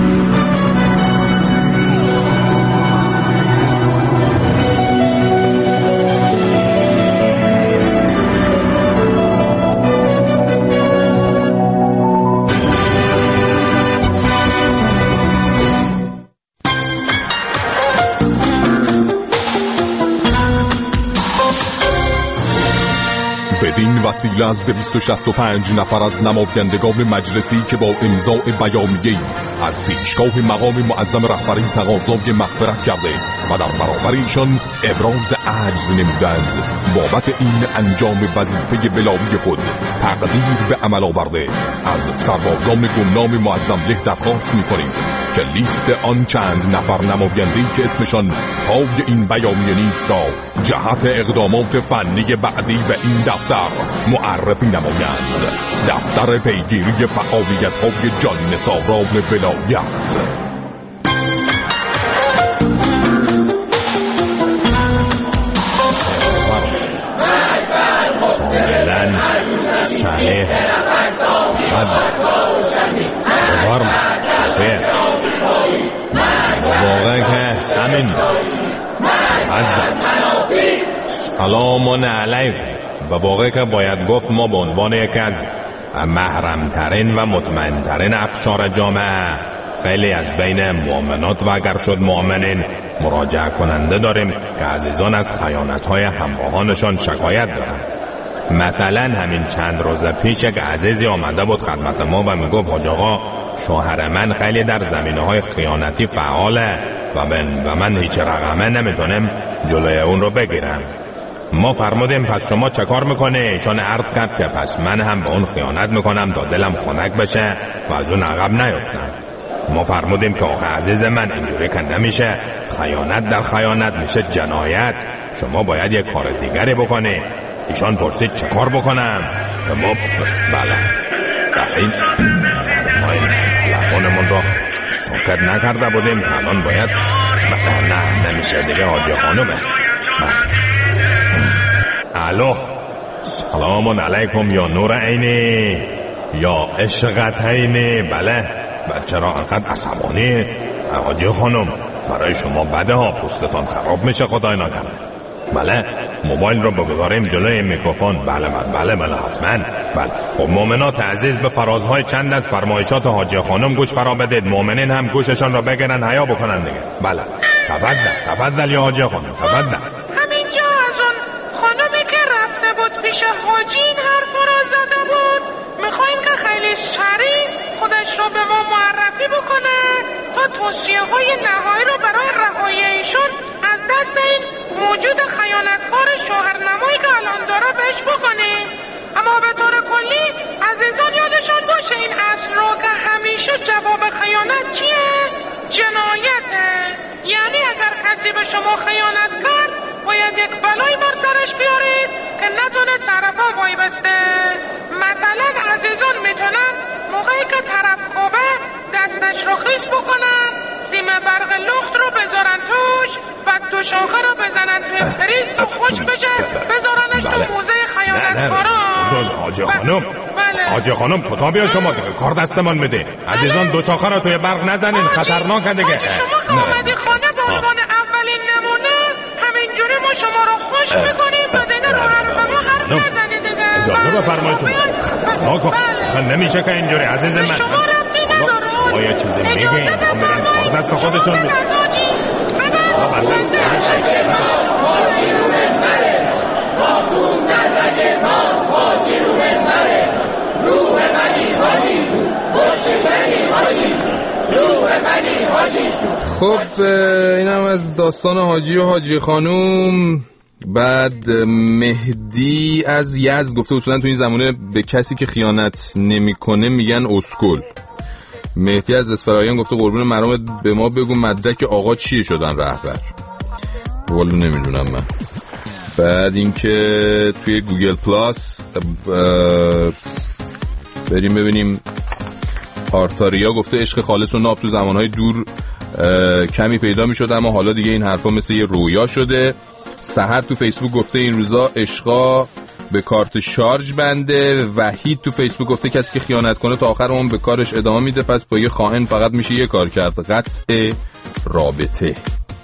بدین وسیله از دویست و شصت و پنج نفر از نمایندگان مجلسی که با امضاء بیانیه‌ای از پیشگاه مقام معظم رهبری تقاضای مغفرت کرده و در برابر ایشان ابراز عجز نمودند بابت این انجام وظیفه ولایی خود تقدیر به عمل آورده، از سربازان گمنام معظم له درخواست می‌کنیم که لیست آن چند نفر نماینده‌ای که اسمشان پای این بیانیه نیست را جهت اقدامات فنی بعدی به این دفتر معرفی نمایند. دفتر پیگیری فعالیت‌های جان‌نثاران ولایت. فعلا صحیح بارم فعلا واقعا که همین سلام علیکم. به واقع که باید گفت ما به عنوان یکی از محرمترین و مطمئنترین اقشار جامعه خیلی از بین مؤمنات و اگر شد مؤمنین مراجعه کننده داریم که عزیزان از خیانت‌های همراهانشان شکایت دارن. مثلا همین چند روز پیش یک عزیزی آمده بود خدمت ما و میگفت حاج آقا شوهر من خیلی در زمینه‌های خیانتی فعاله و من و من هیچ رقمه نمیتونم جلوی اون رو بگیرم. ما فرمودیم پس شما چه کار میکنه؟ ایشان عرض کرد که پس من هم به اون خیانت میکنم تا دلم خنک بشه و از اون عقب نیفتم. ما فرمودیم که آخه عزیز من اینجوری که نمیشه، خیانت در خیانت میشه جنایت، شما باید یک کار دیگری بکنی. ایشان پرسید چه کار بکنم؟ که ما بله بله این ما این تلفنمون رو ساکت نکرده بودیم که الان باید بله نه نمیشه دیگه حاجی خانومه. الو سلام علیکم یا نور عینی یا عشقت عینی. بله چرا انقدر عصبانی حاجی خانم؟ برای شما بده ها، پوستتان خراب میشه خدای نکنه. بله موبایل رو بگذاریم جلوی میکروفون. بله بله بله بله حتما. بله خب مؤمنات عزیز به فرازهای چند از فرمایشات حاجی خانم گوش فرا بدید. مؤمنین هم گوششان را بگیرن حیا بکنن دیگه. بله تفضل تفضل یا حاجی خانم تفضل. همینجا از اون خانمی که رفته بود پیش حاجی این حرف را زده بود، میخوایم که خیلی سریع خودش رو به ما معرفی بکنه تا توصیه های نهایی رو برای رهایی ایشون از دست این موجود خیانتکار شوهرنمایی که الان داره بهش بکنیم. اما به طور کلی عزیزان یادشان باشه این اصل رو که همیشه جواب خیانت چیه؟ جنایته. یعنی اگر کسی به شما خیانت کرد باید یک بلایی بر سرش بیارید که نتونه سرپا وای بسته. مثلا عزیزان میتونن موقعی که طرف خوبه دستش رو خیس بکنن، سیم برق لخت رو بذارن توش، بعد دو شاخه رو بزنن توی فریز تا خوش بشه بذارنش تو موزه خیانتکاران. حاجی خانم حاجی خانم کتابی شما دیگه کار دستمان میده. عزیزان دو شاخه رو توی برق نزنین، خطرناکه دیگه. شما که اومدی خانه به عنوان اولین نمونه همینجوری ما شما رو خوش میکنیم و دیگه رو حرف ما حرف نزنید دیگه. اجازه بفرمایید شما خطرناکه نمیشه که اینجوری عزیز من. شما یه چیزی میگین هم برن کار دست خودشون بید. خب اینم از داستان حاجی و حاجی خانوم. بعد مهدی از یزد گفته اصولا تو این زمانه به کسی که خیانت نمیکنه میگن اسکل. مهدی از اسفرایان گفته قربون مرامت به ما بگو مدرک آقا چیه شدن رهبر. والو نمیدونم من. بعد اینکه توی گوگل پلاس بریم ببینیم آرتاریا گفته عشق خالص و ناب تو زمانهای دور کمی پیدا می شد اما حالا دیگه این حرفا مثل یه رویا شده. سحر تو فیسبوک گفته این روزا عشقا به کارت شارژ بنده. وحید تو فیسبوک گفته کسی که خیانت کنه تا آخر اون به کارش ادامه میده، پس با یه خائن فقط میشه یه کار کرد، قطع رابطه.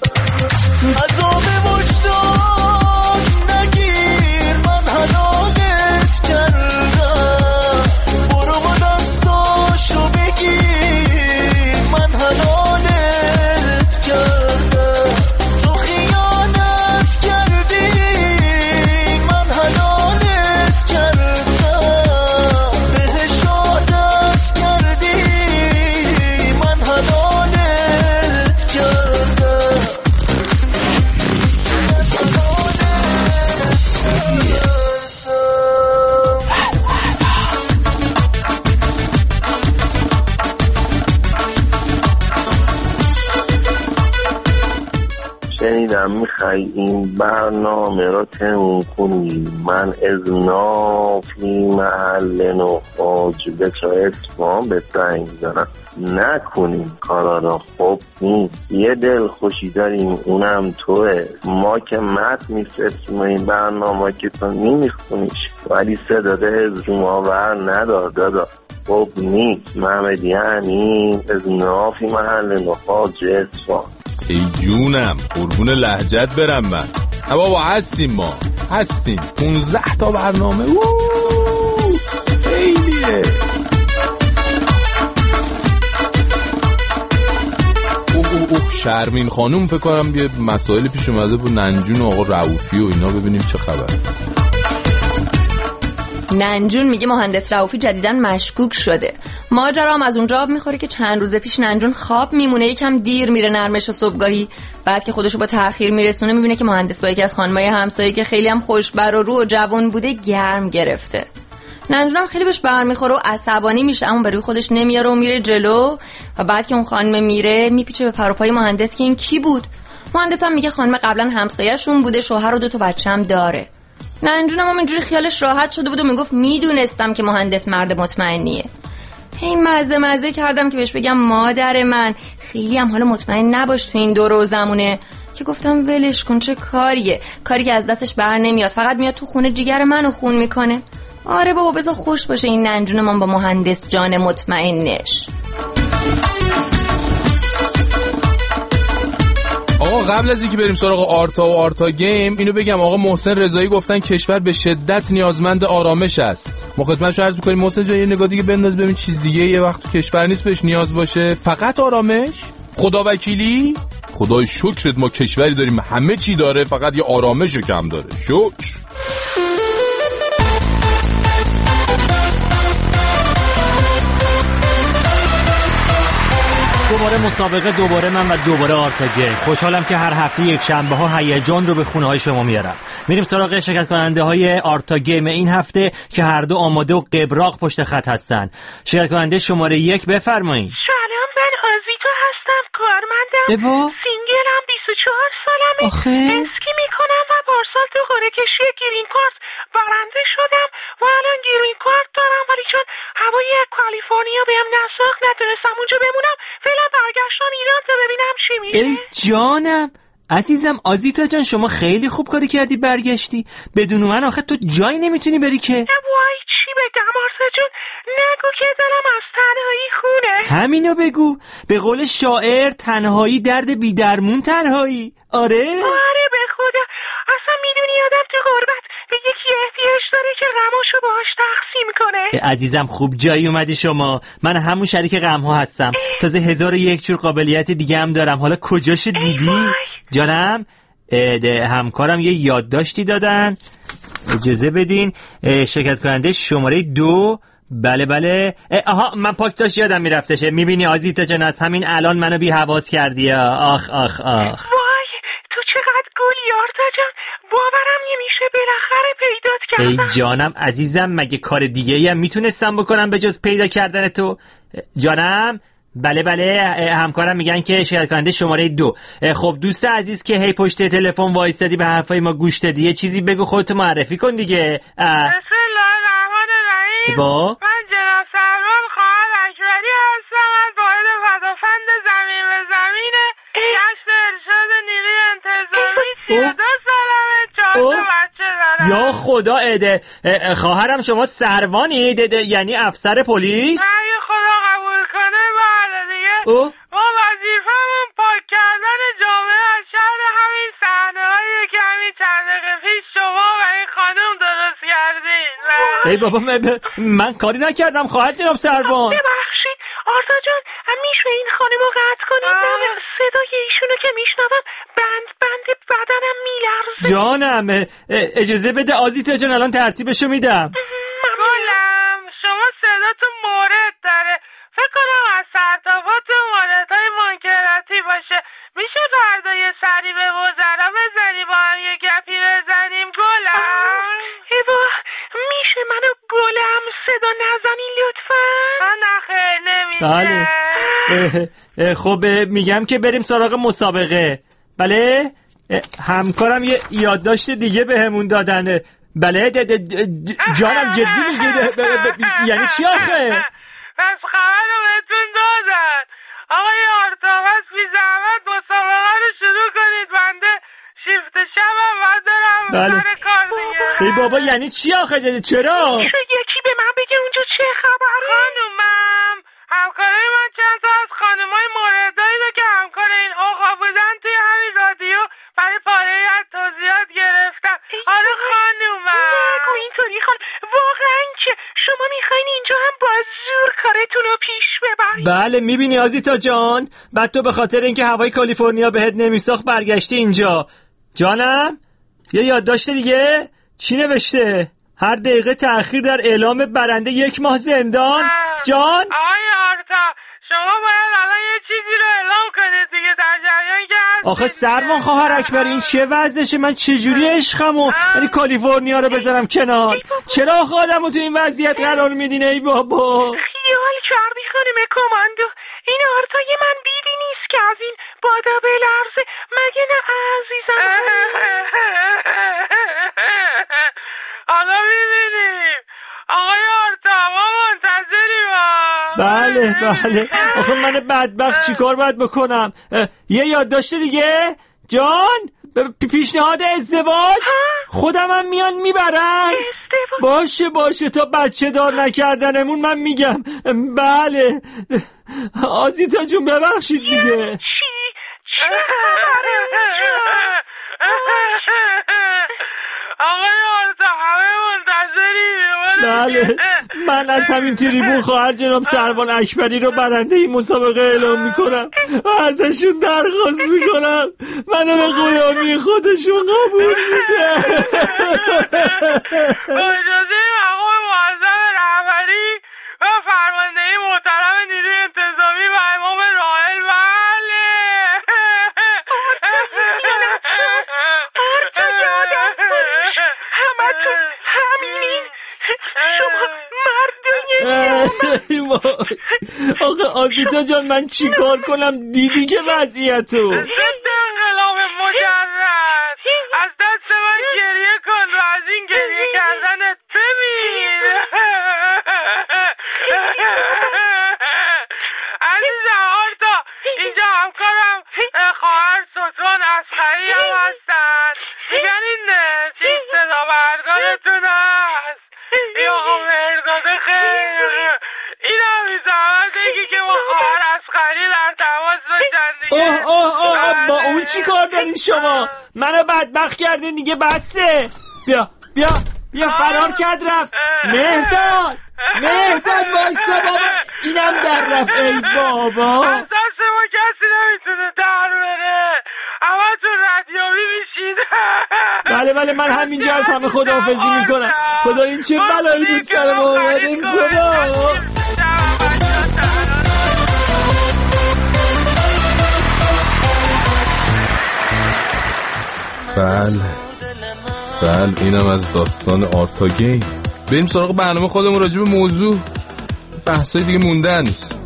شنیدم میخوای این برنامه را تموم کنی، من از نافی محل نخاج به چا اسفان به تنگ دارم، نکنیم کارا را. خب نیست، یه دل خوشی داریم اونم توه. ما که مت نیست اسم این برنامه که تو نمیخونیش ولی صداده از ما ور ندار دادا. خب نیست محمد یعنی از نافی محل نخاج اسفان. ای جونم قربون لهجت برم من. بابا هستیم ما هستیم پونزده تا برنامه خیلیه. شرمین خانوم فکر کنم یه مسائل پیش اومده با ننجون و آقا رؤوفی و اینا، ببینیم چه خبر. ننجون میگه مهندس رؤوفی جدیداً مشکوک شده. ماجرا هم از اونجا آب میخوره که چند روز پیش ننجون خواب میمونه، یکم دیر میره نرمش و صبحگاهی، بعد که خودشو با تأخیر میرسونه میبینه که مهندس با یکی از خانمای همسایه که خیلی هم خوشبر و رو و جوان بوده گرم گرفته. ننجون هم خیلی بهش برمیخوره و عصبانی میشه، اما برای خودش نمیاره و میره جلو و بعد که اون خانم میره میپیچه به پر و پای مهندس که این کی بود. مهندس هم میگه خانم قبلا همسایه‌شون بوده، شوهر و دو تا بچه‌م داره. ننجون هم اینجوری خیالش راحت شده بود و میگفت میدونستم که مهندس مرد مطمئنیه. هی مزه مزه کردم که بهش بگم مادر من خیلی هم حالا مطمئن نباش تو این دور و زمونه، که گفتم ولش کن، چه کاریه، کاری که از دستش بر نمیاد، فقط میاد تو خونه جیگر منو خون میکنه. آره بابا بذار خوش باشه این ننجون من با مهندس جان مطمئنش. آقا قبل از اینکه بریم سراغ آرتا و آرتا گیم، اینو بگم آقا محسن رضایی گفتن کشور به شدت نیازمند آرامش است. ما خدمتشون عرض می‌کنیم محسن جان یه نگاه دیگه بنداز ببین چیز دیگه یه وقت تو کشور نیست بهش نیاز باشه، فقط آرامش. خدا وکیلی خدای شکرت ما کشوری داریم همه چی داره، فقط یه آرامشو کم داره. شکر. دوباره مسابقه، دوباره من و دوباره آرتاگه. خوشحالم که هر هفته یک شنبه ها هیجان رو به خونه های شما میارم. میریم سراغ شرکت کننده های آرتاگیم این هفته که هر دو آماده و قبراق پشت خط هستن. شرکت کننده شماره یک بفرمایید. سلام، من آزیتا هستم، کارمندم، سینگلم، بیست و چهار سالمه، اسکی میکنم و پارسال تو قرعه کشی گرین کارت برنده شدم و الان گرین کارت دارم، ولی چون هوای کالیفرنیا بهم نساخت نتونستم اونجا بمونم، فعلا برگشتم ایران تا ببینم چی میشه. ای جانم عزیزم، آزیتا جان شما خیلی خوب کاری کردی برگشتی. بدون من آخه تو جایی نمیتونی بری که. وای چی بگم آرتا جون، نگو که دلم از تنهایی خونه. همینو بگو، به قول شاعر تنهایی درد بی درمون تنهایی. آره آره به خدا، اصلا میدونی آدم تو غربت به یکی احتیاج داره که غماشو باهاش تقسیم کنه. عزیزم خوب جایی اومدی شما، من همون شریک غم ها هستم، تازه هزار و یک جور قابلیت دیگه هم دارم. حالا کجاشو دیدی؟ جانم همکارم یه یادداشتی دادن، اجازه بدین. شرکت کننده شماره دو. بله بله. آها من پاکتاش یادم میرفتشه. میبینی آزیتا جان از همین الان منو بی حواس کردی. آخ آخ آخ وای تو چقدر گلی آرتا جان، باورم نمیشه بالاخره پیدات کردم. ای جانم عزیزم، مگه کار دیگه ای هم میتونستم بکنم به جز پیدا کردن تو؟ جانم بله بله، همکارم میگن که شرکت کننده شماره دو. خب دوست عزیز که هی پشت تلفن وایستادی به حرفای ما گوش دادی، یه چیزی بگو، خودتو معرفی کن دیگه. بسم الله الرحمن الرحیم. با من جناب سروان خواهر اکبری هستم، از واحد پدافند زمین به زمین گشت ارشاد نیروی انتظامی. سی و دو سالمه، چهار تا بچه دارم. یا خدا اده خواهرم شما سروانی یعنی افسر پلیس؟ اگه خدا قبول کنه بله دیگه. او؟ ما وظیفمون پاک کردن جامعه از شر همین صحنه هایی که همین چند دقیقه پیش شما و این خانم درست کردین. ای بابا من, من کاری نکردم خواهر جناب سروان. ببخشید آرتا جان، میشه این خانم رو قطع کنید؟ صدای ایشونو که میشنوم بند بند بدنم میلرزه. جانم اجازه بده آزیتا جان الان ترتیبشو میدم. گلم شما صداتون مورد داره، فکر کنم از سرتافات موردهای منکراتی باشه. میشه فردا یه سری به وزرا بزنی با هم یه گپی بزنیم گلم؟ ایوا میشه منو گلم صدا نزنی لطفا؟ نه خیر نمیشه. بله خب میگم که بریم سراغ مسابقه. بله همکارم یه یادداشت دیگه بهمون دادن. بله جانم جدی میگه یعنی چی آخه؟ پس خبر رو بهتون دادن. آقای آرتا پس بی زحمت مسابقه رو شروع کنید، بنده شیفت شبم و دارم بله. سر کار دیگه. ای بابا یعنی چی آخه؟ چرا؟ یکی به من بگه اونجا چه خبره؟ خانومم همکارای من چند تا از خانومای موردایی رو که همکار این آقا بودن توی همین رادیو برای پاره از توضیحات گرفتن. آره خانومم نگو اینطوری خانم، واقعا که شما میخواین اینجا هم با زور کارتون رو پیش ببرین؟ بله میبینی آزیتا جان، بعد تو به خاطر اینکه هوای کالیفرنیا بهت نمیساخت برگشتی اینجا. جانم یه یادداشت دیگه چی نوشته؟ هر دقیقه تأخیر در اعلام برنده یک ماه زندان. جان آقای آرتا شما باید الان یه چیزی رو اعلام کنید دیگه، در جریان که آخه سرمان خواهر اکبر این چه وضعشه؟ من چجوری عشقمو یعنی کالیفرنیا رو بذارم کنار؟ چرا آخه آدمو تو این وضعیت قرار میدین ای بابا؟ خیال کردی خانم کماندو، این آرتای من بیدی نیست که از این بادا بلرزه، مگه نه عزیزم؟ حالا میبینیم آقای آرتا، ما منتظریم. بله بله آخه من بدبخت چیکار باید بکنم؟ یه یادداشت دیگه جان، پیشنهاد ازدواج خودم هم میان میبرن. باشه باشه تا بچه دار نکردنمون من میگم. بله آزیتا جون ببخشید دیگه. چی؟ چی آقای آرتا همه منتظریم. بله من از همین تریبون خواهر جناب سروان اکبری رو برنده این مسابقه اعلام میکنم و ازشون درخواست میکنم منو به غلامی خودشون قبول میده. اجازه مقام معظم رهبری و فرماندهی محترم نیروی انتظامی و امام راحل. بله همتون همینین، شما مردونی. آقا آزیتا جان من چی کار کنم؟ دیدی که وضعیتو. ضد انقلاب مجرد از دست من گریه کن و از این گریه کردنت بمیر. عزیزم آرتا اینجا همکارم خواهر سلطان اصغری هم هستن، میگن این چیز صدا بردارتون هست یا آقا مرداد خیر. این هم میزمت بگی که با خواهر اصغری در تماس باشن دیگه. اوه اوه اوه با اون چی کار دارین شما؟ منو بدبخت کردین دیگه بسه. بیا بیا بیا فرار کرد رفت. مهداد مهداد وایسا بابا، اینم در رفت. ای بابا از دست ما کسی نمیتونه در بره، اما تو ردیابی میشید. بله بله من همینجا از همه خداحافظی میکنم. خدا این چه بلایی بود سر ما اومد. این خدا بله بله اینم از داستان آرتا گیم. بریم سراغ برنامه خودمون. راجع به موضوع بحثای دیگه موندن.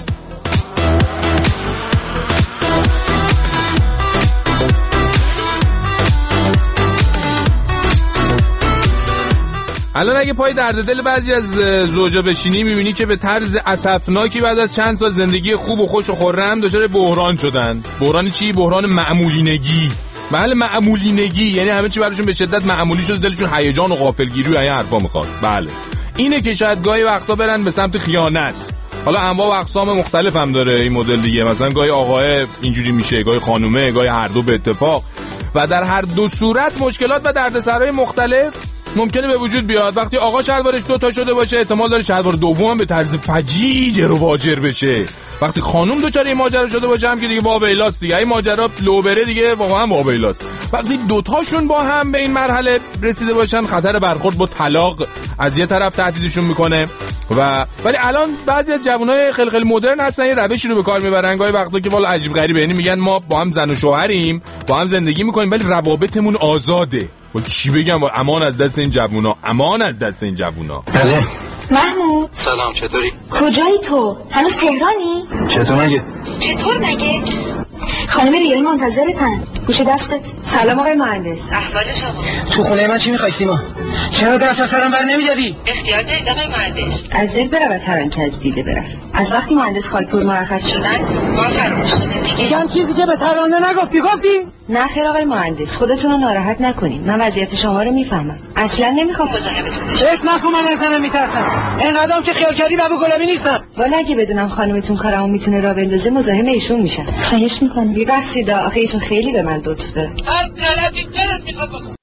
الان اگه پای درد دل بعضی از زوجا بشینی میبینی که به طرز اسفناکی بعد از چند سال زندگی خوب و خوش و خرم دچار بحران شدن. بحران چی؟ بحران معمولینگی. بله معمولینگی یعنی همه چی براشون به شدت معمولی شده، دلشون هیجان و غافلگیری و این حرفا میخواد. بله اینه که شاید گاهی وقتا برن به سمت خیانت. حالا انواع و اقسام مختلف هم داره این مدل دیگه، مثلا گاهی آقاه اینجوری میشه، گاهی خانومه، گاهی هر دو به اتفاق، و در هر دو صورت مشکلات و دردسرای مختلف ممکنه به وجود بیاد. وقتی آقا شلوارش دو تا شده باشه احتمال داره شلوار دوم هم به طرز فجیج رو واجر بشه. وقتی خانم دوچاره این ماجرا شده باشه هم که دیگه واویلاست دیگه، این ماجرا لو بره دیگه واقعا واویلاست. وقتی دوتاشون با هم به این مرحله رسیده باشن خطر برخورد با طلاق از یه طرف تهدیدشون میکنه. و ولی الان بعضی از جوانای خیلی خیلی مدرن هستن این روشی رو به کار میبرن گاهی وقتا که والا عجیب غریبه، یعنی میگن ما با هم زن و شوهریم، با هم زندگی میکنیم ولی روابطمون آزاده. ولی چی بگم، امان از دست این جوونا، امان از دست این جوونا. بله محمود سلام، چطوری؟ کجایی تو؟ هنوز تهرانی؟ چطور مگه؟ چطور مگه؟ خانم ریال منتظرتن. گوش دستت. سلام آقای مهندس. احوال شما؟ تو خونه من چی میخوای سیما؟ چرا دست از سرم بر نمیداری؟ اختیار دارید آقای مهندس. از دل برود هر آنکه از دیده برفت. از وقتی مهندس خالپور مرخص شدن ما فراموش شده دیگه. میگم چیزی که به ترانه نگفتی گفتی؟ نه خیر آقای مهندس، خودتون رو ناراحت نکنین. من وضعیت شما رو میفهمم. اصلا نمیخوام مزاحمتون بشم. فکر نکن من از زنم میترسم. اینقدرام که خیال کردی بابا گلابی نیستم. والا اگه بدونم خانومتون کارمو میتونه راه بندازه مزاحم ایشون میشم. خواهش میکنم. ببخشید آخه ایشون خیلی به من لطف داره. هر غلطی دلت میخواد بکن.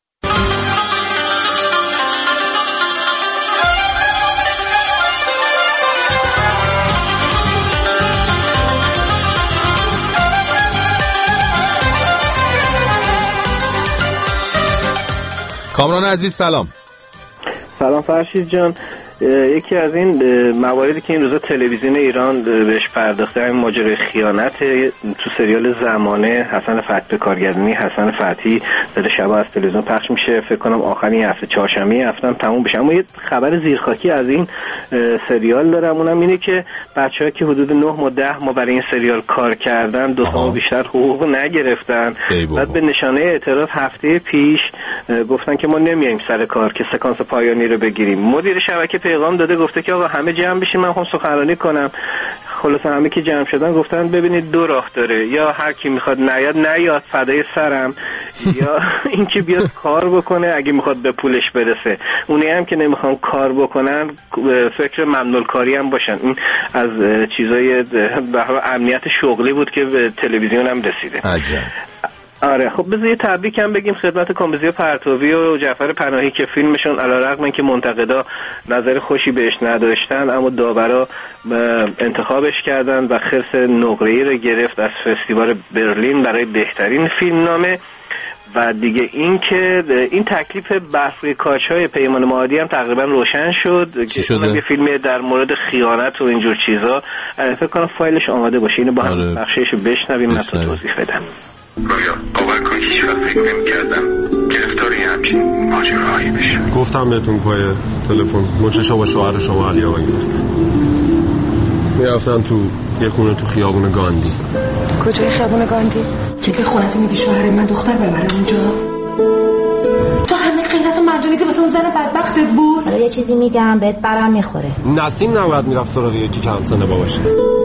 کامران عزیز سلام. سلام فرشید جان. یکی از این مواردی که این روزا تلویزیون ایران بهش پرداخته همین ماجرای خیانت تو سریال زمانه. حسن فتحی کارگردانی حسن فتحی داره شبا از تلویزیون پخش میشه، فکر کنم آخرین هفته چهارشنبه هفتم تموم بشه. اما یه خبر زیرخاکی از این سریال دارم، اونم اینه که بچه‌ها که حدود نه ماه ده ماه برای این سریال کار کردن دو تا بیشتر حقوق نگرفتن. بعد به نشانه اعتراف هفته پیش گفتن که ما نمیایم سر کار که سکانس پایانی رو بگیریم. مدیر شبکه پیغام داده گفته که آقا همه جمع بشین، من خواهم سخنرانی کنم. خلاصا همه که جمع شدن گفتن ببینید دو راه داره، یا هر کی میخواد نیاد نیاد فدای سرم، یا اینکه بیاد کار بکنه اگه میخواد به پولش برسه. اونی هم که نمیخوان کار بکنن فکر ممنوع کاری هم باشن. این از چیزای به امنیت شغلی بود که به تلویزیون هم رسیده. عجب. آره خب بذار یه تبریک هم بگیم خدمت کامبیزی پرتوی و جعفر پناهی که فیلمشون علیرغم اینکه منتقدا نظر خوشی بهش نداشتن اما داورا انتخابش کردن و خرس نقره‌ای رو گرفت از فستیوال برلین برای بهترین فیلمنامه. و دیگه این که این تکلیف برفی کاچ‌های پیمان معادی هم تقریبا روشن شد که یه فیلم در مورد خیانت و اینجور چیزا فکر کنم فایلش آماده باشه. اینو با هم آره. بخشش بشنویم مثلا توضیح بدم. رویا باور کن هیچ وقت فکر نمی کردم گرفتاری همچین ماجراهایی بشه. گفتم بهتون پای تلفن مچشا با شوهر شما علی آقا گرفتن، میرفتن تو یه خونه تو خیابون گاندی. کجای خیابون گاندی؟ که به خونتو میدی شوهر من دختر ببره اونجا؟ تو همه غیرت و مردونیت واسه اون زن بدبختت بود؟ حالا یه چیزی میگم بهت برام میخوره. نسیم نباید میرفت سراغ یکی که همسنه باباشه.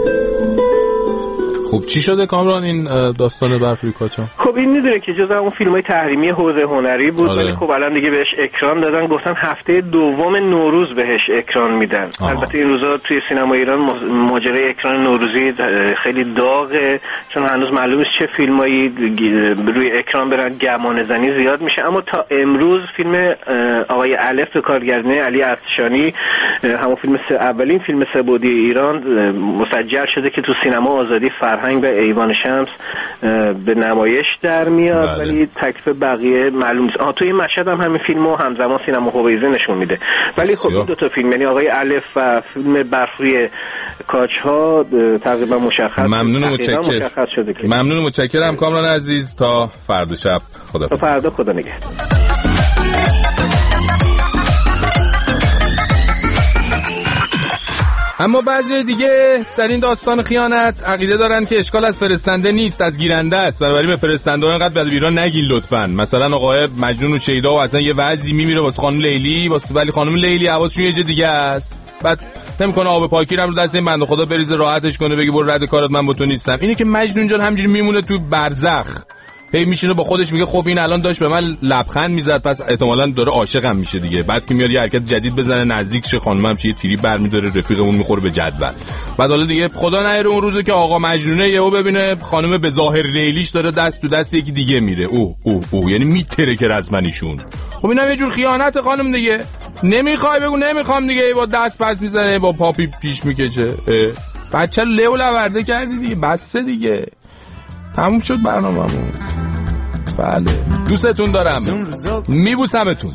خب چی شده کامران این داستان برفی کاچا؟ خب این میدونه که جز اون فیلم‌های تحریمی حوزه هنری بود ولی آره. خب الان دیگه بهش اکران دادن، گفتن هفته دوم نوروز بهش اکران میدن. آه. البته این روزا توی سینما ایران ماجرای اکران نوروزی خیلی داغه چون هنوز معلوم نیست چه فیلمایی روی اکران برن، گمان زنی زیاد میشه. اما تا امروز فیلم آقای الف به کارگردانی علی افشانی، همون فیلم سه اولین فیلم سه‌بعدی ایران مسجل شده که تو سینما آزادی فرهنگ و ایوان شمس به نمایش در میاد. بله. ولی تکلیف بقیه معلوم نیست. آها تو این مشهد هم همین فیلمو همزمان سینما هویزه نشون میده. ولی خب این دو تا فیلم یعنی آقای الف و فیلم برفی کاچ‌ها تقریبا مشخص ممنون متشکرم ممنون متشکرم کامران عزیز. تا فردا شب خدا تا فردا خدا نگهدار. اما بعضی دیگه در این داستان خیانت عقیده دارن که اشکال از فرستنده نیست، از گیرنده است. بنابراین به فرستنده ها اینقدر بد ایران نگین لطفاً. مثلا آقای مجنون و شیدا و اصلا یه وضعی میمیره واسه خانم لیلی، واسه ولی خانم لیلی حواسشون یه جا دیگه است. بعد نمیکنه آب پاکی رو دست این بنده خدا بریزه راحتش کنه بگی برو رد کارت من با تو نیستم. اینه که مجنون جان همینجوری میمونه تو برزخ، هی میشینه با خودش میگه خب این الان داشت به من لبخند میزد پس احتمالاً داره عاشقم میشه دیگه. بعد که میاد یه حرکت جدید بزنه نزدیک شه خانمم چه تیری برمی‌داره رفیقمون میخوره به جدول. بعد حالا دیگه خدا نهره اون روزه که آقا مجنونه یهو ببینه خانم به ظاهر لیلیش داره دست تو دست یکی دیگه میره. اوه اوه اوه یعنی میترکه رزمنیشون. خب اینم یه جور خیانت خانم دیگه. نمیخوای بگو نمیخوام دیگه، با دست پس میزنه با پاپی پیش میکشه. بچه لو لورده کردی دیگه، بسه دیگه. تموم شد برنامه‌مون. بله دوستتون دارم، میبوسمتون،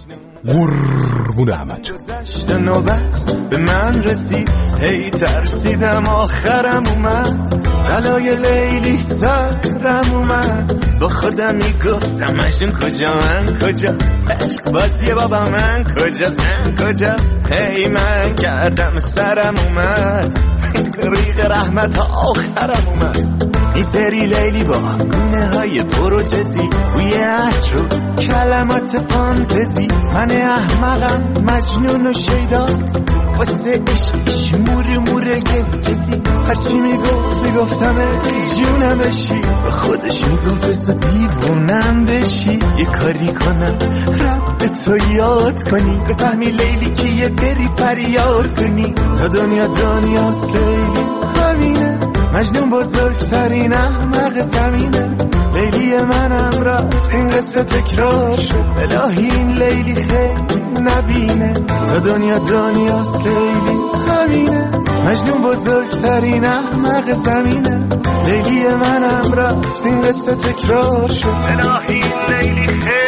قربون همتون. گذشت نوبت به من رسید، هی ترسیدم آخرم اومد، بلای لیلی سرم اومد، با خودم میگفتم مجنون کجا من کجا، عشق بازی بابا من کجا زن کجا، هی من کردم سرم اومد، ریق رحمت آخرم اومد. این سری لیلی با گونه های پروتزی، بوی عطر و کلمات فانتزی، من احمقم مجنون و شیدا، واسه عشقش مور مور گز گزی، هرچی میگفت میگفتم جونم بشی، به خودش میگفت بسا دیوونم بشی، یه کاری کنم رب تو یاد کنی، بفهمی لیلی که یه بری فریاد کنی، تا دنیا دنیاست لیلی همینه، مجنون بزرگترین احمق زمینه، لیلی منم رفت این قصه تکرار شد، الهی این لیلی خیلی نبینه، تا دنیا دنیاست لیلی همینه، مجنون بزرگترین احمق زمینه، لیلی منم رفت این قصه تکرار شد، الهی این لیلی خیلی